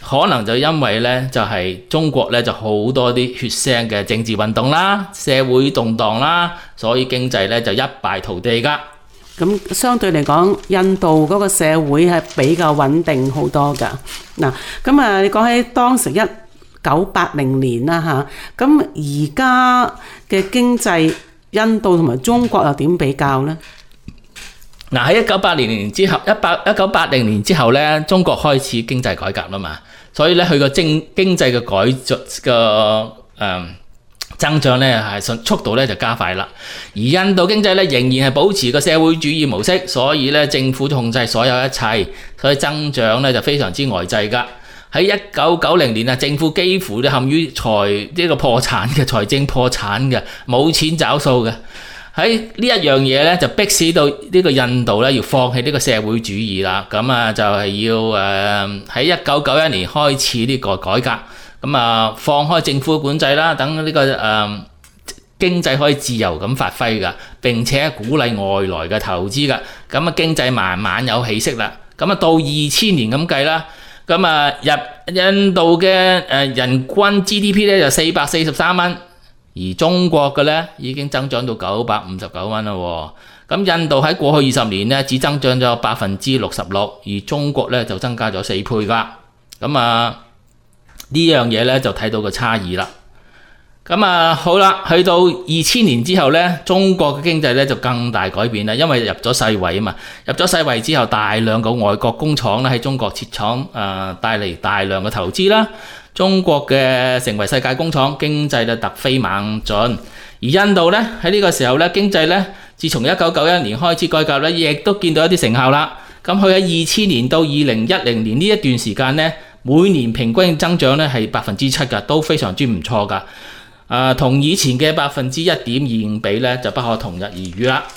可能就因為咧就係、是、中國咧就好多啲血腥嘅政治運動啦、社會動盪啦，所以經濟咧就一敗塗地㗎。 咁相對嚟講，印度嗰個社會係比較穩定好多㗎。嗱，咁啊，你講起當時一九八零年啦嚇，咁而家嘅經濟，印度同埋中國又點比較呢？ 嗱，喺一九八零年之後，一八一九八零年之後咧，中國開始經濟改革啦嘛，所以咧佢個經經濟嘅改進嘅誒增長咧係速度咧就加快啦。而印度經濟咧仍然係保持個社會主義模式，所以咧政府控制所有一切，所以增長咧就非常之呆滯㗎。喺一九九零年啊，政府幾乎都陷於財呢個破產嘅財政破產嘅，冇錢找數嘅。喺呢一樣嘢咧，就迫使到呢個印度咧要放棄呢個社會主義啦。咁啊，就係要誒喺一九九一年開始呢個改革，咁啊放開政府管制啦，等呢、這個誒、呃、經濟可以自由咁發揮㗎，並且鼓勵外來嘅投資㗎。咁啊經濟慢慢有起色啦。咁啊到二千年咁計啦，咁啊入印度嘅誒人均 G D P 咧就四百四十三蚊。而中國嘅咧已經增長到九百五十九蚊啦喎，咁印度喺過去二十年咧只增長咗百分之六十六，而中國咧就增加咗四倍㗎，咁啊呢樣嘢咧就睇到個差異啦。咁啊好啦，去到二千年之後咧，中國嘅經濟咧就更大改變啦，因為入咗世衛啊嘛，入咗世衛之後，大量嘅外國工廠咧喺中國設廠，誒帶嚟大量嘅投資啦。中國嘅成為世界工廠，經濟就突飛猛進。而印度咧喺呢個時候咧，經濟咧自從一九九一年開始改革咧，亦都見到一啲成效啦。咁佢喺二千年到二零一零年呢一段時間咧，每年平均增長咧係百分之七㗎，都非常之唔錯㗎。誒、呃，同以前嘅百分之一點二五比咧，就不可同日而語啦。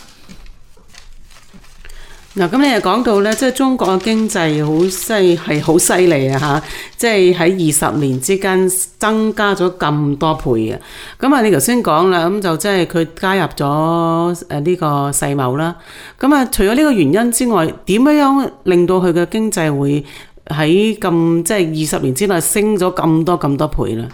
嗱，咁你又講到咧，即係中國嘅經濟好犀係好犀利啊嚇！即係喺二十年之間增加咗咁多倍啊！咁啊，你頭先講啦，咁就即係佢加入咗誒呢個世貿啦。咁啊，除咗呢個原因之外，點樣令到佢嘅經濟會喺咁即係二十年之內升咗咁多咁多倍咧？誒、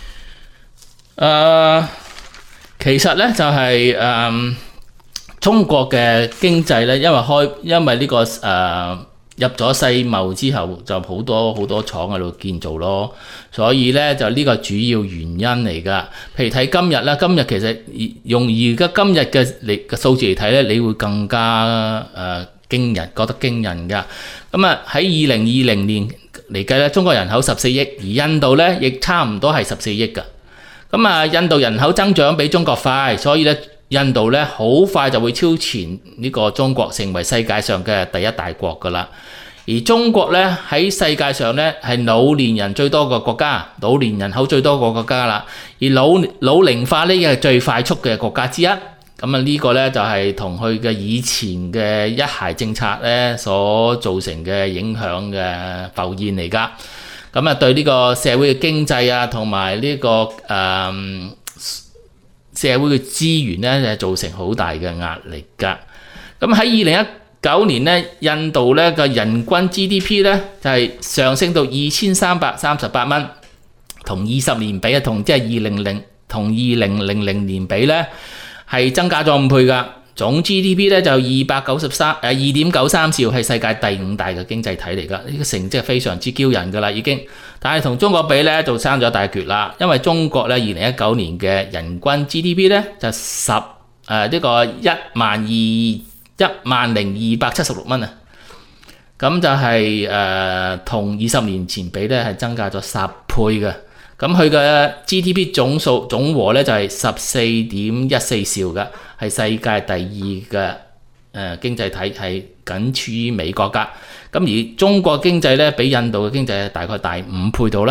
呃，其實咧就係、是、誒。呃中國嘅經濟咧，因為開因為呢、這個誒、呃、入咗世貿之後，就好多好多廠喺度建造咯，所以咧就呢個主要原因嚟㗎。譬如睇今日啦，今日其實用而家今日嘅嚟嘅數字嚟睇咧，你會更加誒、呃、驚人，覺得驚人㗎。咁啊喺二零二零年嚟計咧，中國人口十四億，而印度咧亦差唔多係十四億㗎。咁啊，印度人口增長比中國快，所以咧。印度咧好快就會超前呢個中國，成為世界上嘅第一大國㗎啦。而中國咧喺世界上咧係老年人最多個國家，老年人口最多個國家啦。而老老齡化呢嘅係最快速嘅國家之一。咁啊呢個咧就係同佢嘅以前嘅一孩政策咧所造成嘅影響嘅浮現嚟㗎。咁啊對呢個社會嘅經濟啊同埋呢個誒。嗯社會嘅資源咧就造成好大嘅壓力㗎。咁喺二零一九年咧，印度咧嘅人均 G D P 咧就係上升到二千三百三十八蚊，同二十年比啊，同即係二零零同二零零零年比咧係增加咗五倍㗎。總 G D P 咧就二百九十三誒二點九三兆，係世界第五大嘅經濟體嚟㗎。呢個成績係非常之驕人㗎啦，已經。但係同中國比咧就爭咗大橛啦，因為中國咧二零一九年嘅人均 G D P 咧就十誒呢個一萬二一萬零二百七十六蚊啊，咁就係誒同二十年前比咧係增加咗十倍嘅。咁佢嘅 G D P 總數總和咧就係十四點一四兆嘅，係世界第二嘅誒、呃、經濟體，係僅次於美國㗎。咁而中國經濟咧比印度嘅經濟大概大五倍到啦。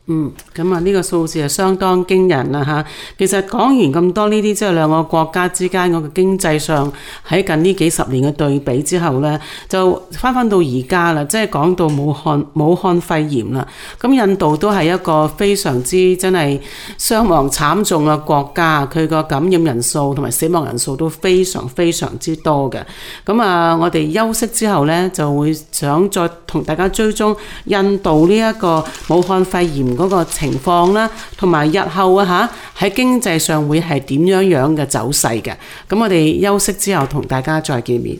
嗯，咁啊呢個數字係相當驚人啦嚇。其實講完咁多呢啲，即係兩個國家之間嗰個經濟上喺近呢幾十年嘅對比之後呢，就翻翻到而家啦，即係講到武漢武漢肺炎啦。咁印度都係一個非常之真係傷亡慘重嘅國家，佢個感染人數同埋死亡人數都非常非常之多嘅。咁啊，我哋休息之後呢，就會想再同大家追蹤印度呢一個武漢肺炎嗰個情況啦，同埋日後啊嚇喺經濟上會係點樣樣嘅走勢嘅。咁我哋休息之後同大家再見面。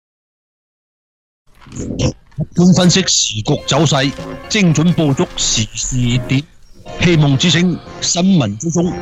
客觀分析時局走勢，精準捕捉時事熱點，希望之聲新聞追蹤。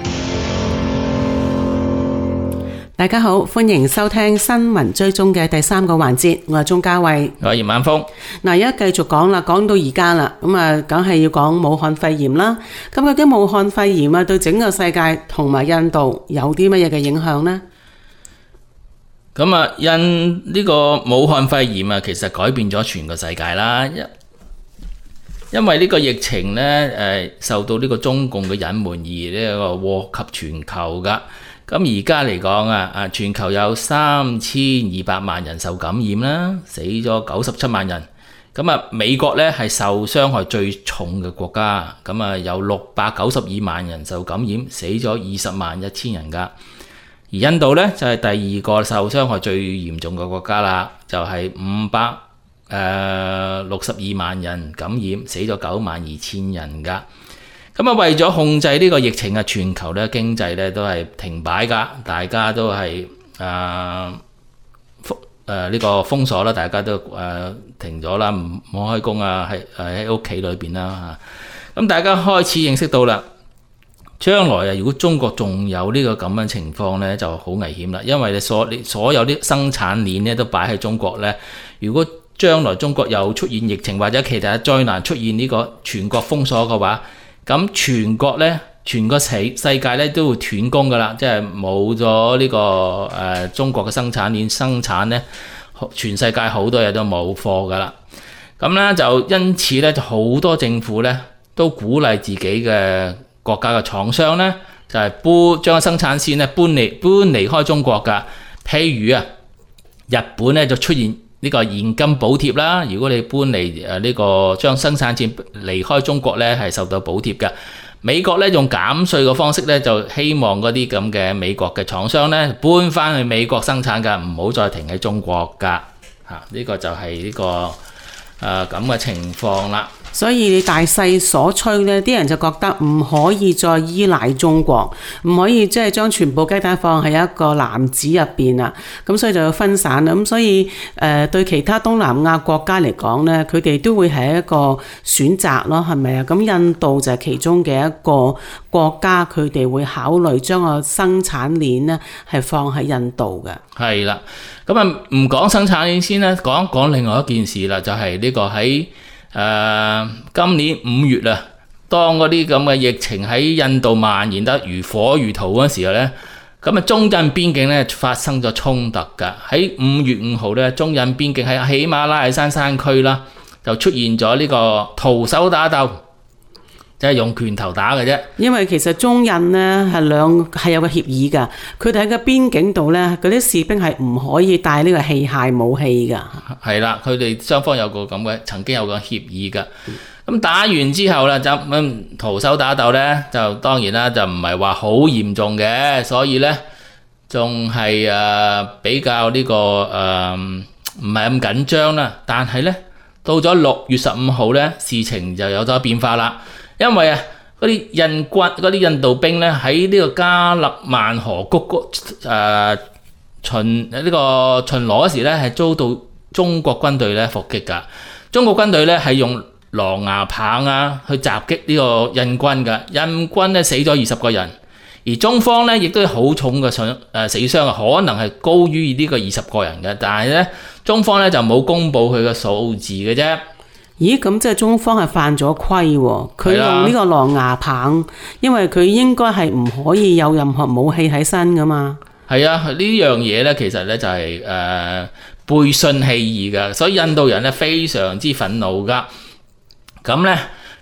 大家好，歡迎收聽新聞追蹤嘅第三個環節，我係鍾嘉慧， 我係葉晚風。 嗱，而家繼續講啦，講到而家啦，咁啊，梗係要講武漢肺炎啦。咁究竟武漢肺炎啊，對整個世界同埋印度有啲乜嘢嘅影響呢？ 咁啊，印呢個武漢肺炎啊，其實改變咗全個世界啦。因因為呢個疫情呢，誒受到呢個中共嘅隱瞞而呢個禍及全球噶。咁而家嚟講啊，啊全球有三千二百萬人受感染啦，死咗九十七萬人。咁啊，美國咧係受傷害最重嘅國家，咁啊有六百九十二萬人受感染，死咗二十萬一千人噶。而印度咧就係第二個受傷害最嚴重嘅國家啦，就係五百誒六十二萬人感染，死咗九萬二千人噶。咁啊，為咗控制呢個疫情啊，全球咧經濟咧都係停擺噶，大家都係誒封誒呢個封鎖啦，大家都誒、呃、停咗啦，唔好開工啊，喺誒喺屋企裏邊啦嚇。咁大家開始認識到啦，將來啊，如果中國仲有呢個咁樣情況咧，就好危險啦，因為你所你所有啲生產鏈咧都擺喺中國咧，如果將來中國又出現疫情或者其他災難出現呢個全國封鎖嘅話，咁全國咧，全個世世界咧都會斷供噶啦，即係冇咗呢個誒、呃、中國嘅生產鏈生產咧，全世界好多嘢都冇貨噶啦。咁咧就因此咧，就好多政府咧都鼓勵自己嘅國家嘅廠商咧，就係、是、搬將生產線咧搬離搬離開中國噶。譬如啊，日本咧就出現呢個現金補貼啦，如果你搬離誒呢個將生產線離開中國咧，係受到補貼嘅。美國咧用減稅嘅方式咧，就希望嗰啲咁嘅美國嘅廠商咧搬翻去美國生產㗎，唔好再停喺中國㗎。嚇，呢個就係呢個誒咁嘅情況啦。 所以你大勢所趨呢，啲人就覺得唔可以再依賴中國，唔可以即係將全部雞蛋放喺一個籃子入邊啦。咁所以就要分散啦。咁所以誒、呃、對其他東南亞國家嚟講呢，佢哋都會係一個選擇咯，係咪啊？咁印度就係其中嘅一個國家，佢哋會考慮將個生產鏈呢係放喺印度嘅。 係啦，咁啊唔講生產鏈先啦，講一講另外一件事啦，就係、是、呢個喺誒、呃、今年五月啊，當嗰啲咁嘅疫情喺印度蔓延得如火如荼嗰時候咧，咁啊中印邊境咧發生咗衝突㗎。喺五月五號咧，中印邊境喺喜馬拉雅山山區啦，就出現咗呢個徒手打鬥，即係用拳頭打嘅啫。因為其實中印呢係兩係有個協議㗎，佢哋喺個邊境度咧，嗰啲士兵係唔可以帶呢個器械武器㗎。 係啦，佢哋雙方有個咁嘅曾經有個協議㗎。咁打完之後啦，就咁徒手打鬥咧，就當然啦，就唔係話好嚴重嘅，所以咧仲係誒比較呢、這個誒唔係咁緊張啦。但係咧到咗六月十五號咧，事情就有咗變化啦。因為啊，嗰啲印軍、嗰啲印度兵咧喺呢個加勒萬河谷谷誒巡呢、這個巡邏嗰時咧，係遭到中國軍隊咧伏擊㗎。中國軍隊咧係用狼牙棒啊去襲擊呢個印軍㗎，印軍咧死咗二十個人，而中方咧亦都好重嘅傷誒死傷啊，可能係高於呢個二十個人嘅，但係咧中方咧就冇公布佢嘅數字嘅啫。 咦，咁即係中方係犯咗規喎？佢用呢個狼牙棒，因為佢應該係唔可以有任何武器喺身噶嘛。 係啊，呢樣嘢咧其實咧就係、是、誒、呃、背信棄義噶，所以印度人咧非常之憤怒噶。咁咧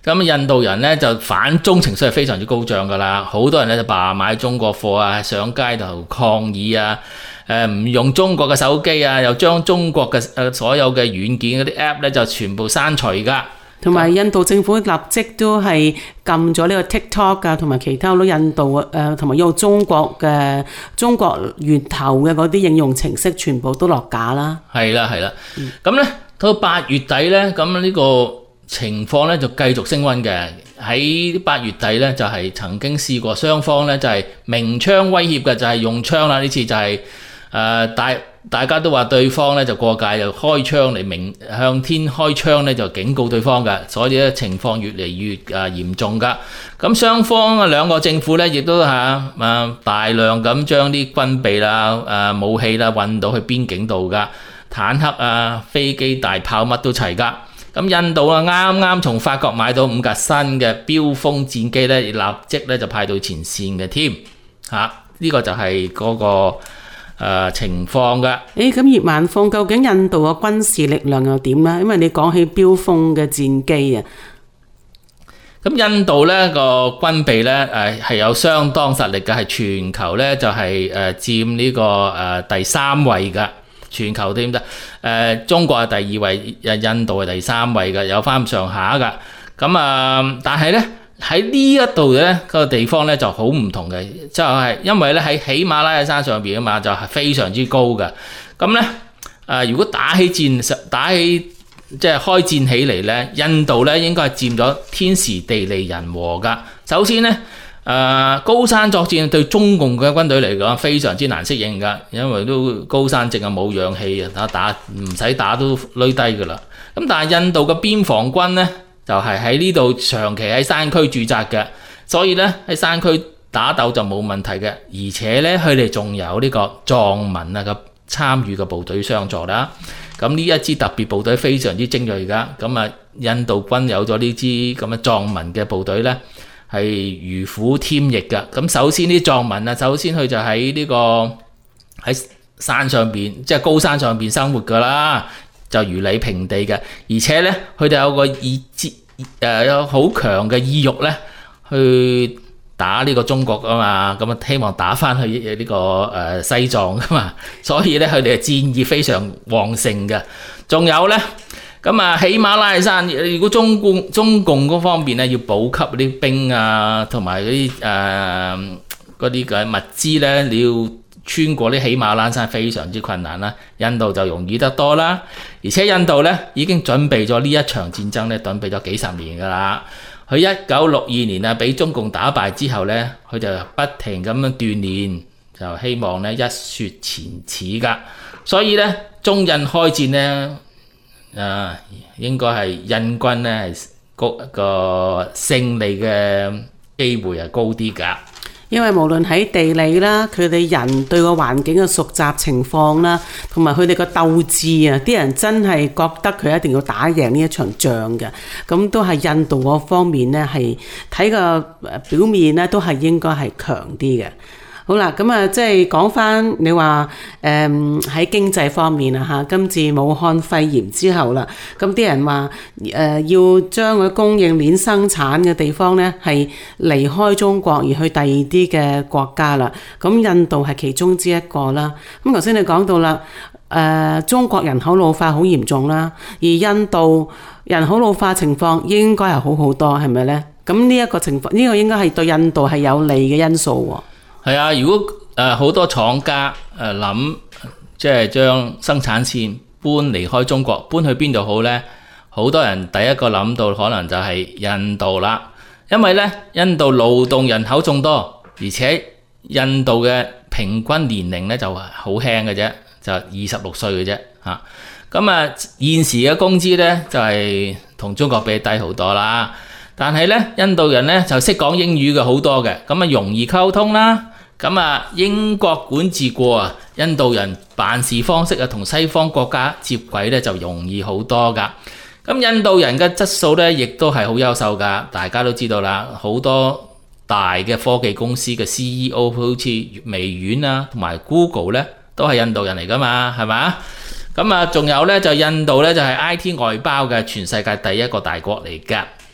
咁印度人咧就反中情緒係非常之高漲㗎啦，好多人咧就罷買中國貨啊，上街頭抗議啊，誒唔用中國嘅手機啊，又將中國嘅誒所有嘅軟件嗰啲 app 咧就全部刪除㗎。 同埋印度政府立即都係禁咗呢個 TikTok 啊，同埋其他好多印度誒同埋用中國嘅中國源頭嘅嗰啲應用程式，全部都落架啦。 係啦係啦，咁咧到八月底咧，咁呢個情況咧就繼續升溫嘅。喺八月底咧就係曾經試過雙方咧就係明槍威脅嘅，就係用槍啦。呢次就係誒大大家都話對方咧就過界，就開槍嚟明向天開槍咧就警告對方嘅，所以咧情況越嚟越誒嚴重噶。咁雙方啊兩個政府咧亦都嚇誒大量咁將啲軍備啦、誒武器啦運到去邊境度噶，坦克啊、飛機、大炮乜都齊噶。咁印度啊啱啱從法國買到五架新嘅飆風戰機咧，立即咧就派到前線嘅添嚇。呢個就係嗰個誒情況嘅。 誒咁葉晚風，究竟印度嘅軍事力量又點咧？因為你講起飆風嘅戰機啊， 咁印度咧個軍備咧誒係有相當實力嘅，係全球咧就係誒佔呢個誒第三位嘅。全球點得？誒中國係第二位，誒印度係第三位嘅，有翻咁上下㗎。咁啊，但係咧喺呢一度咧個地方咧就好唔同嘅，就係因為咧喺喜馬拉雅山上邊啊嘛，就係非常之高嘅。咁咧誒，如果打起戰打起即係開戰起嚟咧，印度咧應該係佔咗天時地利人和㗎。首先咧。誒、呃、高山作戰對中共嘅軍隊嚟講非常之難適應㗎，因為都高山淨係冇氧氣啊，打打唔使打都累低㗎啦。咁但係印度嘅邊防軍呢，就係喺呢度長期喺山區駐紮嘅，所以呢，喺山區打鬥就冇問題嘅，而且呢，佢哋仲有呢個藏民啊嘅參與嘅部隊相助啦。咁呢一支特別部隊非常之精鋭㗎，咁啊印度軍有咗呢支咁嘅藏民嘅部隊呢。係如虎添翼㗎。咁首先啲藏民啊，首先佢就喺呢個喺山上邊，即係高山上邊生活㗎啦，就如履平地嘅。而且咧，佢哋有個意志誒，有好強嘅意欲咧，去打呢個中國啊嘛。咁啊，希望打翻去呢個誒西藏啊嘛。所以咧，佢哋嘅戰意非常旺盛嘅。仲有咧。咁啊，喜馬拉雅山，如果中共中共嗰方面咧要補給啲兵啊，同埋嗰啲誒嗰啲嘅物資咧，你要穿過啲喜馬拉雅山非常之困難啦。印度就容易得多啦，而且印度咧已經準備咗呢一場戰爭咧，準備咗幾十年㗎啦。佢一九六二年啊，俾中共打敗之後咧，佢就不停咁樣鍛鍊，就希望咧一雪前恥㗎。所以咧，中印開戰咧。啊，應該係印軍咧係個個勝利嘅機會係高啲㗎。 因為無論喺地理啦，佢哋人對個環境嘅熟習情況啦，同埋佢哋個鬥志啊，啲人真係覺得佢一定要打贏呢一場仗嘅。咁都係印度嗰方面咧，係睇個表面咧，都係應該係強啲嘅。好啦，咁啊，即係講翻你話誒喺經濟方面啊嚇，今次武漢肺炎之後啦，咁啲人話誒、呃、要將個供應鏈生產嘅地方咧係離開中國而去第二啲嘅國家啦。咁印度係其中之一個啦。咁頭先你講到啦，誒、呃、中國人口老化好嚴重啦，而印度人口老化情況應該係好好多，係咪咧？咁呢一個情況，呢、這個應該係對印度係有利嘅因素喎。 係啊，如果誒好、呃、多廠家誒諗、呃、即係將生產線搬離開中國，搬去邊度好呢？好多人第一個諗到可能就係印度啦，因為呢，印度勞動人口眾多，而且印度嘅平均年齡呢就好輕嘅啫，就二十六歲嘅啫嚇。咁啊，現時嘅工資呢就係、是、同中國比低好多啦，但係呢，印度人呢就識講英語嘅好多嘅，咁啊容易溝通啦。咁啊，英國管治過啊，印度人辦事方式啊，同西方國家接軌咧就容易好多噶。咁印度人嘅質素咧，亦都係好優秀噶。大家都知道啦，好多大嘅科技公司嘅 C E O， 好似微軟啊，同埋 Google 咧，都係印度人嚟噶嘛，係咪？咁啊，仲有咧就印度咧就係 I T 外包嘅全世界第一個大國嚟噶。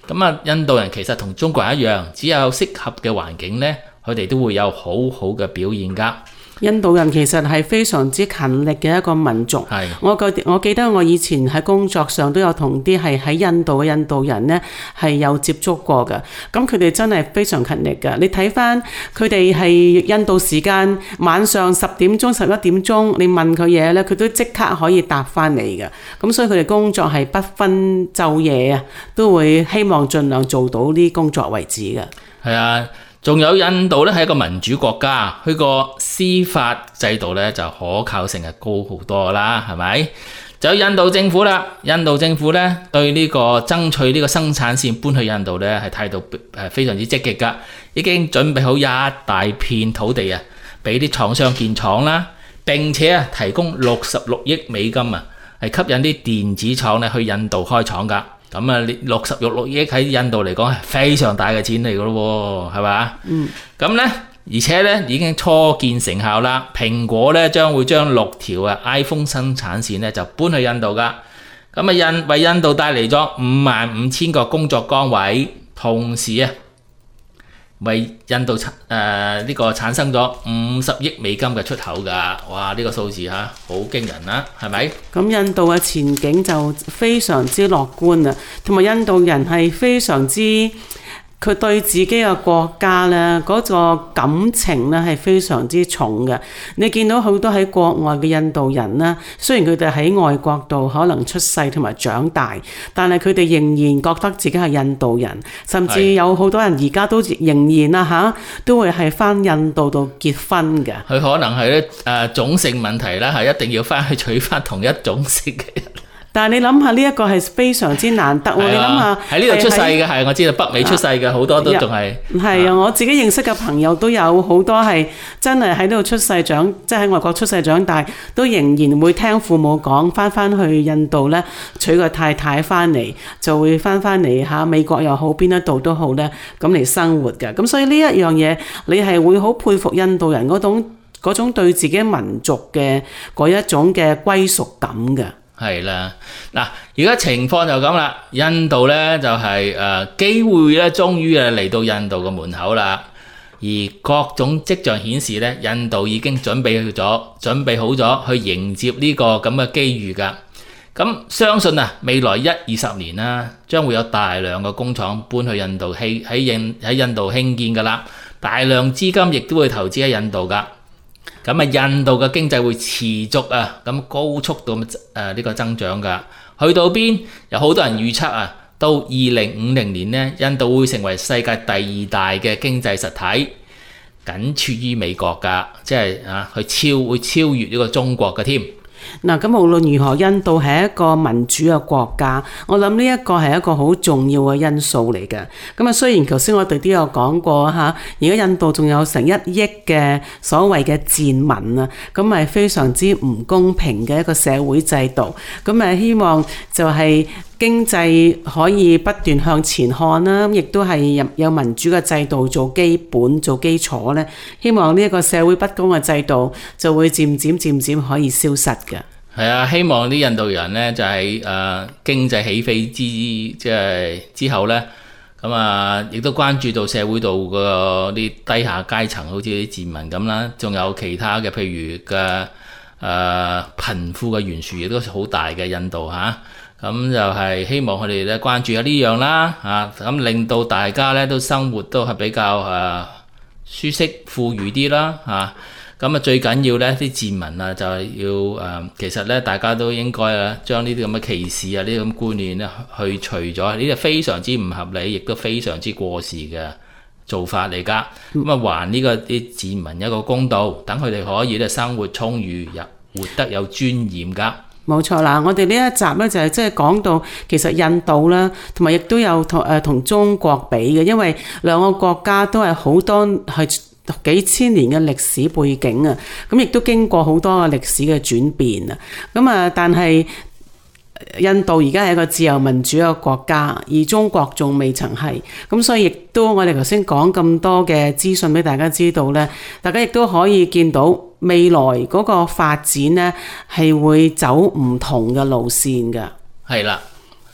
咁啊，印度人其實同中國人一樣，只有適合嘅環境呢，佢哋都會有好好嘅表現㗎。 印度人其實係非常之勤力嘅一個民族。 係， 我個我記得我以前喺工作上都有同啲係喺印度嘅印度人呢係有接觸過嘅。咁佢哋真係非常勤力㗎。你睇翻佢哋係印度時間晚上十點鐘、十一點鐘，你問佢嘢呢，佢都即刻可以答翻你嘅。咁所以佢哋工作係不分晝夜啊，都會希望盡量做到呢工作為止嘅。 係啊。仲有印度咧係一個民主國家，佢個司法制度咧就可靠性係高好多啦，係咪？就有印度政府啦，印度政府咧對呢個爭取呢個生產線搬去印度咧係態度誒非常之積極㗎，已經準備好一大片土地啊，俾啲廠商建廠啦，並且啊提供六十六億美金啊，係吸引啲電子廠咧去印度開廠㗎。咁啊，六十六億喺印度嚟講係非常大嘅錢嚟㗎咯喎，係嘛？嗯。咁咧，而且咧已經初見成效啦。蘋果咧將會將六條啊 iPhone 生產線咧就搬去印度㗎。咁啊，印為印度帶嚟咗五萬五千個工作崗位，同時啊，為印度產誒呢個產生咗五十億美金嘅出口㗎。哇！呢、這個數字嚇好驚人啦，係咪？咁印度嘅前景就非常之樂觀啊，同埋印度人係非常之佢對自己嘅國家呢嗰個感情呢係非常之重嘅。你見到好多喺國外嘅印度人呢，雖然佢哋喺外國度可能出世同埋長大，但係佢哋仍然覺得自己係印度人，甚至有好多人而家都仍然啊嚇，都會係返印度度結婚嘅。 佢可能係咧誒種姓問題啦，係一定要返去娶返同一種姓嘅人。 但係你諗下呢一個係非常之難得喎！你諗下喺呢度出世嘅係我知道北美出世嘅好多都仲係係啊！我自己認識嘅朋友都有好多係真係喺呢度出世長，即係喺外國出世長大，都仍然會聽父母講翻翻去印度咧娶個太太翻嚟，就會翻翻嚟嚇美國又好邊一度都好咧咁嚟生活嘅。咁所以呢一樣嘢你係會好佩服印度人嗰種嗰種對自己民族嘅嗰一種嘅歸屬感嘅。 係啦，嗱，而家情況就咁啦，印度咧就係誒機會咧，終於誒嚟到印度嘅門口啦。而各種跡象顯示咧，印度已經準備咗、準備好咗去迎接呢個咁嘅機遇㗎。咁相信啊，未來一二十年啦，將會有大量嘅工廠搬去印度興喺印喺印度興建㗎啦，大量資金亦都會投資喺印度㗎。咁啊，印度嘅經濟會持續啊咁高速度咁誒呢個增長㗎，去到邊有好多人預測啊，到二零五零年呢，印度會成為世界第二大嘅經濟實體，僅次於美國㗎，即係啊，佢超會超越呢個中國嘅添。 嗱，咁無論如何，印度係一個民主嘅國家，我諗呢一個係一個好重要嘅因素嚟嘅。咁啊，雖然頭先我哋都有講過嚇，而家印度仲有成一億嘅所謂嘅賤民啊，咁係非常之唔公平嘅一個社會制度。咁啊，希望就係經濟可以不斷向前看啦，亦都係有民主嘅制度做基本、做基礎咧。希望呢一個社會不公嘅制度就會漸漸漸漸可以消失嘅。 係啊，希望啲印度人咧就喺誒經濟起飛之即係之後咧，咁啊亦都關注到社會度個啲低下階層，好似啲賤民咁啦，仲有其他嘅譬如嘅誒貧富嘅懸殊亦都好大嘅印度嚇。咁就係希望佢哋咧關注下呢樣啦嚇，咁令到大家咧都生活都係比較誒舒適富裕啲啦嚇。咁啊最緊要咧啲賤民啊就係要誒，其實咧大家都應該啊將呢啲咁嘅歧視啊呢啲咁觀念咧去除咗，呢啲非常之唔合理，亦都非常之過時嘅做法嚟㗎。咁啊還呢個啲賤民一個公道，等佢哋可以咧生活充裕，又活得有尊嚴㗎。 冇錯啦，我哋呢一集咧就係即係講到其實印度啦，同埋亦都有同誒同中國比嘅，因為兩個國家都係好多係幾千年嘅歷史背景啊，咁亦都經過好多嘅歷史嘅轉變啊，咁啊但係印度而家係一個自由民主嘅國家，而中國仲未曾係，咁所以亦都我哋頭先講咁多嘅資訊俾大家知道咧，大家亦都可以見到未來嗰個發展咧係會走唔同嘅路線㗎。 係啦，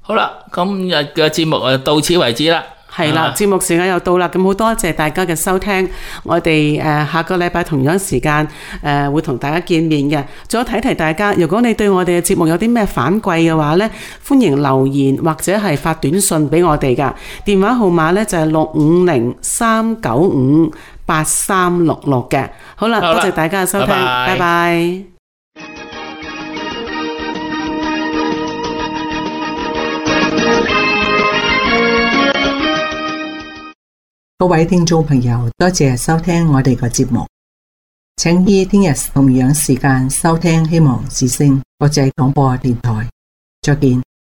好啦，今日嘅節目就到此為止啦。 係啦，節目時間又到啦，咁好多謝大家嘅收聽，我哋誒、呃、下個禮拜同樣時間誒、呃、會同大家見面嘅。仲有提提大家，如果你對我哋嘅節目有啲咩反饋嘅話呢，歡迎留言或者係發短信俾我哋噶，電話號碼呢就係六五零三九五八三六六嘅。好啦，多謝大家嘅收聽，拜拜。拜拜。 各位聽眾朋友，多謝收聽我哋嘅節目，請於聽日同樣時間收聽希望之聲國際廣播電台，再見。